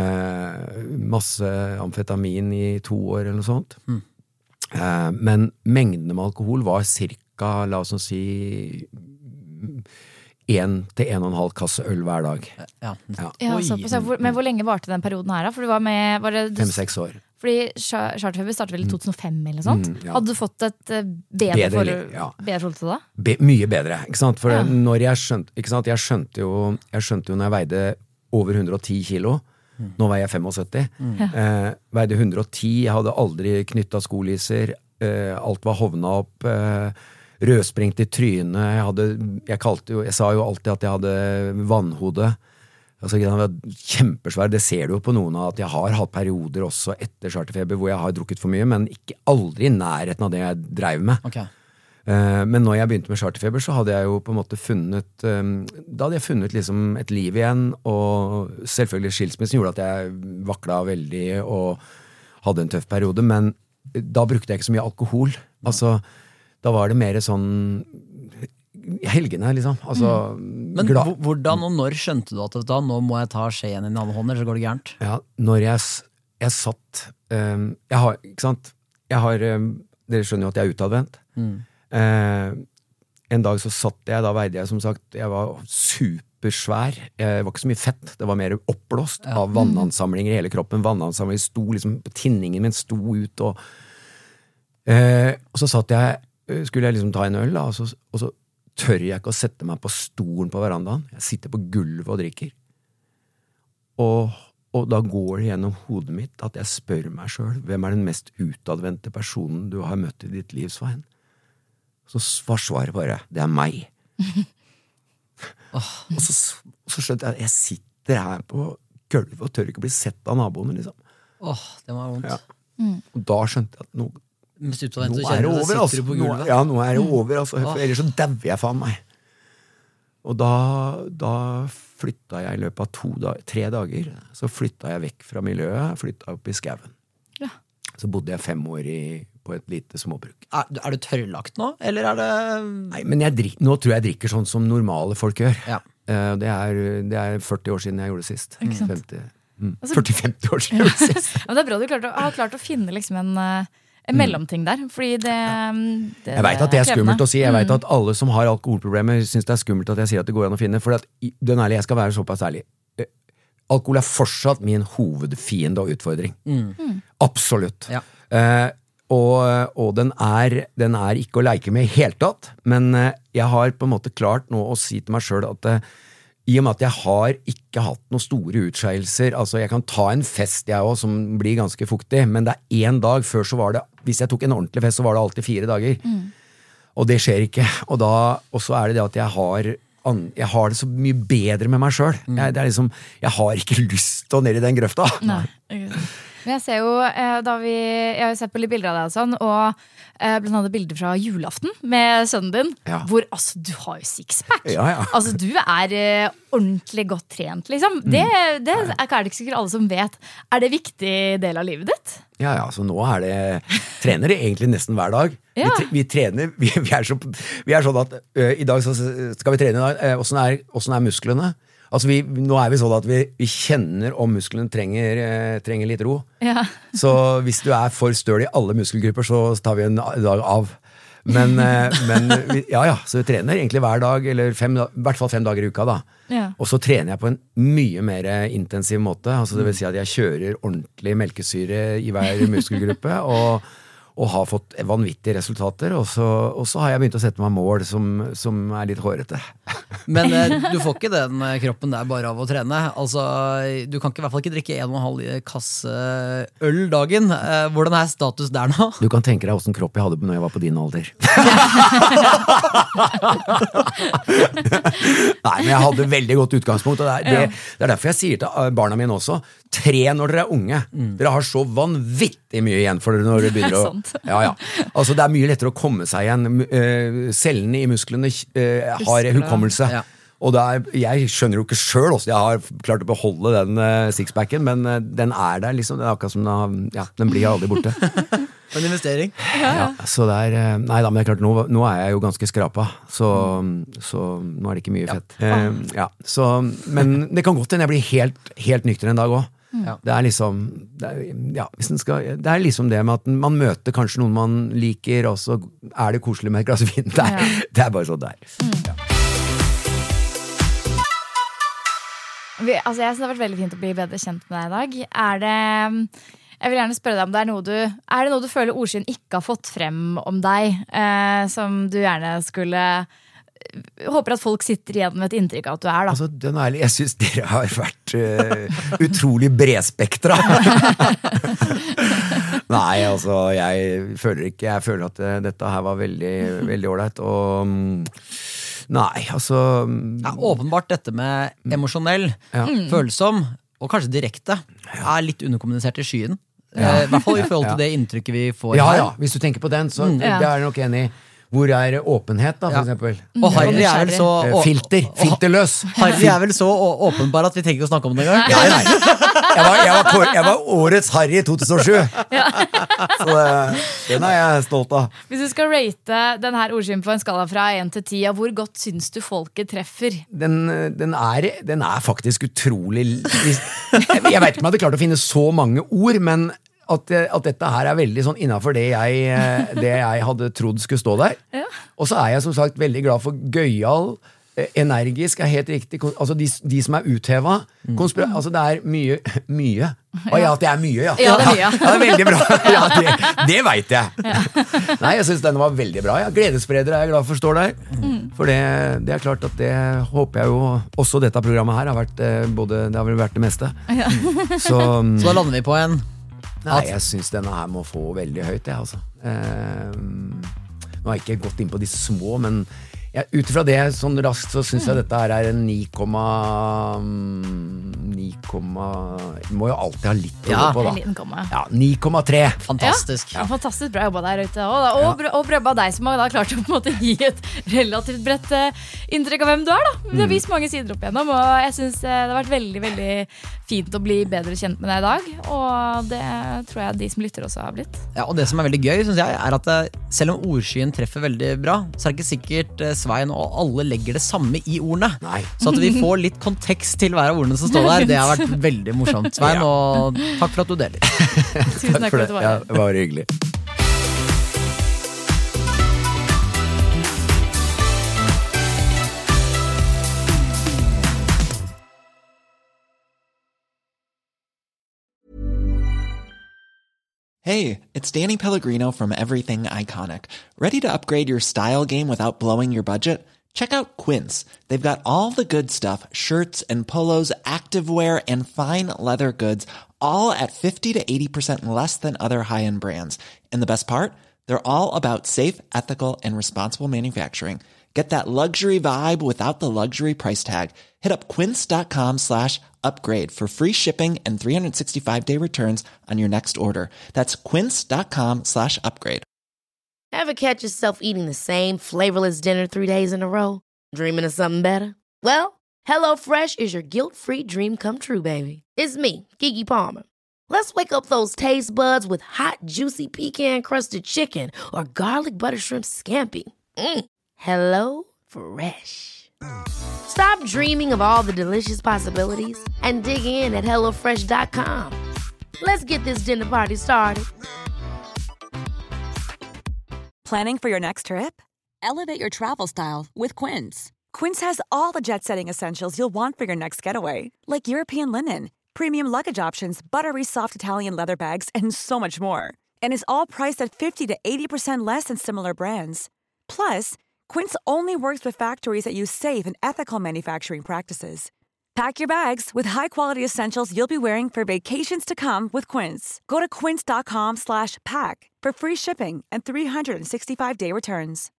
Eh, masse amfetamin i to år eller noe sånt. Mm. Eh, men mengden med alkohol var cirka, la oss si, en til en og en halv kasse øl hver dag. Ja, ja. ja så, så, hvor, men hvor lenge varte den perioden her da? For du var med... Var det, du... Fem-seks år. Fordi Charterfeber startet vel i to tusen og fem eller sånt. Mm, ja. Hadde du fått et uh, bedre, bedre, for, ja. bedre forhold til det? Be, mye bedre, ikke sant? For ja. når jeg skjønte, ikke sant? Jeg skjønte jo, jeg skjønte jo når jeg veide over hundre og ti kilo, mm. nå var jeg syttifem, mm. eh, veide hundre og ti, jeg hadde aldri knyttet skoliser, eh, alt var hovna opp, eh, rødspringt i trynet, jeg hadde, jeg kalte jo, jeg sa jo alltid at jeg hadde vannhode. Altså, det var kjempesvær, det ser du jo på noen av at jeg har hatt perioder også etter Charterfeber hvor jeg har drukket for mye, men ikke aldri i nærheten av det jeg drev med. Okay. Uh, men når jeg begynte med Charterfeber så hadde jeg jo på en måte funnet, um, da hadde jeg funnet liksom et liv igjen, og selvfølgelig skilsmissen gjorde at jeg vakla veldig og hadde en tøff periode, men da brukte jeg ikke så mye alkohol. Altså, da var det mer sånn helgene, liksom. Altså, mm. Men glad. Hvordan og når skjønte du at da, nå må jeg ta skjeen i den andre hånden, eller så går det gærent? Ja, når jeg, jeg satt, um, jeg har, ikke sant, jeg har, um, dere skjønner jo at jeg er utadvendt. Mm. Uh, en dag så satt jeg, da veide jeg som sagt, jeg var supersvær, jeg var ikke så mye fett, det var mer oppblåst ja. av vannansamlinger i hele kroppen, vannansamlinger sto liksom, tinningen min sto ut, og, uh, og så satt jeg, skulle jeg liksom ta en øl, da, og så, og så tør jeg ikke å sette meg på stolen på verandaen. Jeg sitter på gulvet og drikker. Og, og da går det gjennom hodet mitt at jeg spør meg selv, hvem er den mest utadvendte personen du har møtt i ditt liv, Svein? Så var svaret bare, det er meg. oh. Og så, så skjønte jeg, jeg sitter her på gulvet og tør ikke bli sett av naboene, liksom. Åh, oh, det var vondt. Ja. Mm. Og da skjønte jeg at noe Nå er det over, altså. Nå, ja, nå er det over, altså. For ellers så dauer jeg faen meg. Og da, da flytta jeg i løpet av to da, tre dager, så flytta jeg vekk fra miljøet, flytta opp i skauen. Ja. Så bodde jeg fem år i, på et lite småbruk. Er, er du tørrlagt nå, eller er det... Nei, men jeg drik, nå tror jeg jeg drikker sånn som normale folk gjør. Ja. Uh, det, er, det er førti år siden jeg gjorde det sist. Ikke sant? femti, mm, altså, førti femti år siden jeg gjorde det sist. Ja, men det er bra du klart å, har klart å finne liksom en... Uh, en mellomting der, fordi det, det jeg vet at det er skummelt å si, jeg vet at alle som har alkoholproblemer synes det er skummelt at jeg sier at det går an å finne, for at, den ærlige, jeg skal være såpass ærlig, alkohol er fortsatt min hovedfiende og utfordring. Mm. Absolutt. Ja. Uh, og, og den, er, den er ikke å leke med helt tatt, men uh, jeg har på en måte klart nå å si til meg selv at uh, i og med at jeg har ikke hatt noen store utskeielser, altså jeg kan ta en fest jeg også, som blir ganske fuktig, men det er en dag før så var det, hvis jeg tok en ordentlig fest, så var det alltid fire dager. Mm. Og det skjer ikke. Og da, og så er det det at jeg har, jeg har det så mye bedre med meg selv. Mm. Jeg, det er liksom, jeg har ikke lyst til å ned i den grøfta. Nei, men jeg ser jo, da vi, jeg har jo sett på litt bilder av deg og sånn, og blant annet bilder fra julaften med sønnen din, ja. Hvor altså, du har jo sixpack. Ja, ja. Altså, du er uh, ordentlig godt trent, liksom. Det, det er ikke sikkert alle som vet. Er det en viktig del av livet ditt? Ja, ja, så nå er det, trener det egentlig nesten hver dag. Ja. Vi, vi trener, vi, vi, er så, vi er sånn at uh, i dag så skal vi trene i dag. Uh, hvordan, er, hvordan er musklene? Altså vi, nå er vi sånn at vi, vi kjenner om musklene trenger, eh, trenger litt ro. Ja. Så hvis du er for støl i alle muskelgrupper, så tar vi en dag av. Men, eh, men vi, ja, ja, så vi trener egentlig hver dag, eller fem, i hvert fall fem dager i uka da. Ja. Og så trener jeg på en mye mer intensiv måte. Altså det vil si at jeg kjører ordentlig melkesyre i hver muskelgruppe, og og har fått vanvittige resultater, og så, og så har jeg begynt å sette meg mål som, som er litt hårete. Men eh, du får ikke den kroppen der bare av å trene. Altså, du kan ikke, i hvert fall ikke drikke en og en halv kasse øl dagen. Eh, hvordan er status der nå? Du kan tenke deg hvordan kropp jeg hadde når jeg var på din alder. Nei, men jeg hadde veldig godt utgangspunkt, og det er, det, det er derfor jeg sier til barna mine også, tre når dere er unge. Mm. Dere har så vanvittig mye igjen for dere når dere begynner å... Ja, ja. Altså, det er mye lettere å komme seg igjen. Uh, cellene i musklene uh, har hukommelse. Ja. Og er, jeg skjønner jo ikke selv også, jeg har klart å beholde den uh, sixpacken, men uh, den er der liksom, det er akkurat som den, ja, den blir aldri borte. En investering. Ja, ja. Så det er, uh, nei da, men det er klart, nå, nå er jeg jo ganske skrapa, så, så nå er det ikke mye fett. Ja. Uh, ja, så, men det kan godt hende jeg blir helt, helt nykter en dag også. Ja. Det er liksom det er, ja, hvis den skal, det er liksom det med at man møter kanskje noen man liker, og så er det koselig med et glass vin. Det er, ja. Det er bare sånn det er. Mm. Ja. Vi, altså jeg synes det har vært veldig fint å bli bedre kjent med deg i dag. Er det, jeg vil gjerne spørre deg om det er noe du, er det noe du føler Ordsyn ikke har fått frem om deg, eh, som du gjerne skulle... Jeg håper at folk sitter igjen med et inntrykk av at du er da. Altså, den er, jeg synes dere har vært uh, utrolig bredspektra. Nei, altså jeg føler ikke, jeg føler at uh, dette her var veldig, veldig ordentlig, og um, nei, altså ja, åpenbart dette med emosjonell, ja. Følsom, og kanskje direkte, er litt underkommunisert i skyen. Ja. I hvert fall i forhold til ja. Det inntrykket vi får ja, her. Ja, hvis du tenker på den, så mm. det er jeg nok enig i. Hvor er åpenhet da, for ja. Eksempel? Og Harry er vel så... Filter, filterløs. Harry er vel så åpenbar at vi tenker å snakke om det en gang. Nei, nei. Jeg var, jeg var, jeg var årets Harry i to tusen og sju. Ja. Så det, den er jeg stolt av. Hvis du skal rate den her Ordsyn på en skala fra en til ti, hvor godt syns du folket treffer? Den, den, er, den er faktisk utrolig... Jeg vet ikke om jeg hadde klart å finne så mange ord, men... At, at dette her er veldig sånn innenfor det jeg, det jeg hadde trodd skulle stå der. Ja. Og så er jeg som sagt veldig glad for gøyal, energisk, er helt riktig. Altså de, de som er utheva. Konspira- altså det er mye, mye. Å ja, at det er mye, ja. Ja, det er mye. Ja, det er veldig bra. Ja, det, det vet jeg. Ja. Nei, jeg synes den var veldig bra. Ja. Gledesspredere er jeg glad for står der. Mm. For det, det er klart at det håper jeg jo, også dette programmet her har vært både, det har vel vært det meste. Ja. Så, så da lander vi på en... Nei, jeg synes denne her må få veldig høyt, jeg, altså. Eh, nå har jeg ikke gått inn på de små, men ja, ut fra det sånn raskt så synes jeg dette her er en ni komma ni komma Du må jo alltid ha litt å ja, gå på, da. En liten komma. Ja, ni komma tre. Fantastisk. Ja, ja, fantastisk bra jobba der ute. Og, og, og prøve av deg som har da klart å på en måte gi et relativt bredt uh, inntrykk av hvem du er, da. Det har vist mange sider opp igjennom, og jeg synes uh, det har vært veldig, veldig fint å bli bedre kjent med deg i dag, og det tror jeg de som lytter også har blitt. Ja, og det som er veldig gøy, synes jeg, er at uh, selv om ordskyen treffer veldig bra, så er det ikke sikkert uh, Svein og alle legger det samme i ordene. Nei. Så at vi får litt kontekst til hver av ordene som står der, det har vært veldig morsomt, Svein, ja. Og takk for at du deler. Tusen takk for at du var her. Ja, det var hyggelig. Hey, it's Danny Pellegrino from Everything Iconic. Ready to upgrade your style game without blowing your budget? Check out Quince. They've got all the good stuff, shirts and polos, activewear, and fine leather goods, all at fifty to eighty percent less than other high-end brands. And the best part? They're all about safe, ethical, and responsible manufacturing. Get that luxury vibe without the luxury price tag. Hit up quince.com slash upgrade for free shipping and three sixty-five day returns on your next order. That's quince.com slash upgrade. Ever catch yourself eating the same flavorless dinner three days in a row? Dreaming of something better? Well, HelloFresh is your guilt-free dream come true, baby. It's me, Keke Palmer. Let's wake up those taste buds with hot, juicy pecan-crusted chicken or garlic butter shrimp scampi. Mm. Hello Fresh. Stop dreaming of all the delicious possibilities and dig in at hello fresh dot com. Let's get this dinner party started. Planning for your next trip? Elevate your travel style with Quince. Quince has all the jet-setting essentials you'll want for your next getaway, like European linen, premium luggage options, buttery soft Italian leather bags, and so much more. And is all priced at fifty to eighty percent less than similar brands. Plus, Quince only works with factories that use safe and ethical manufacturing practices. Pack your bags with high-quality essentials you'll be wearing for vacations to come with Quince. Go to quince.com slash pack for free shipping and three sixty-five day returns.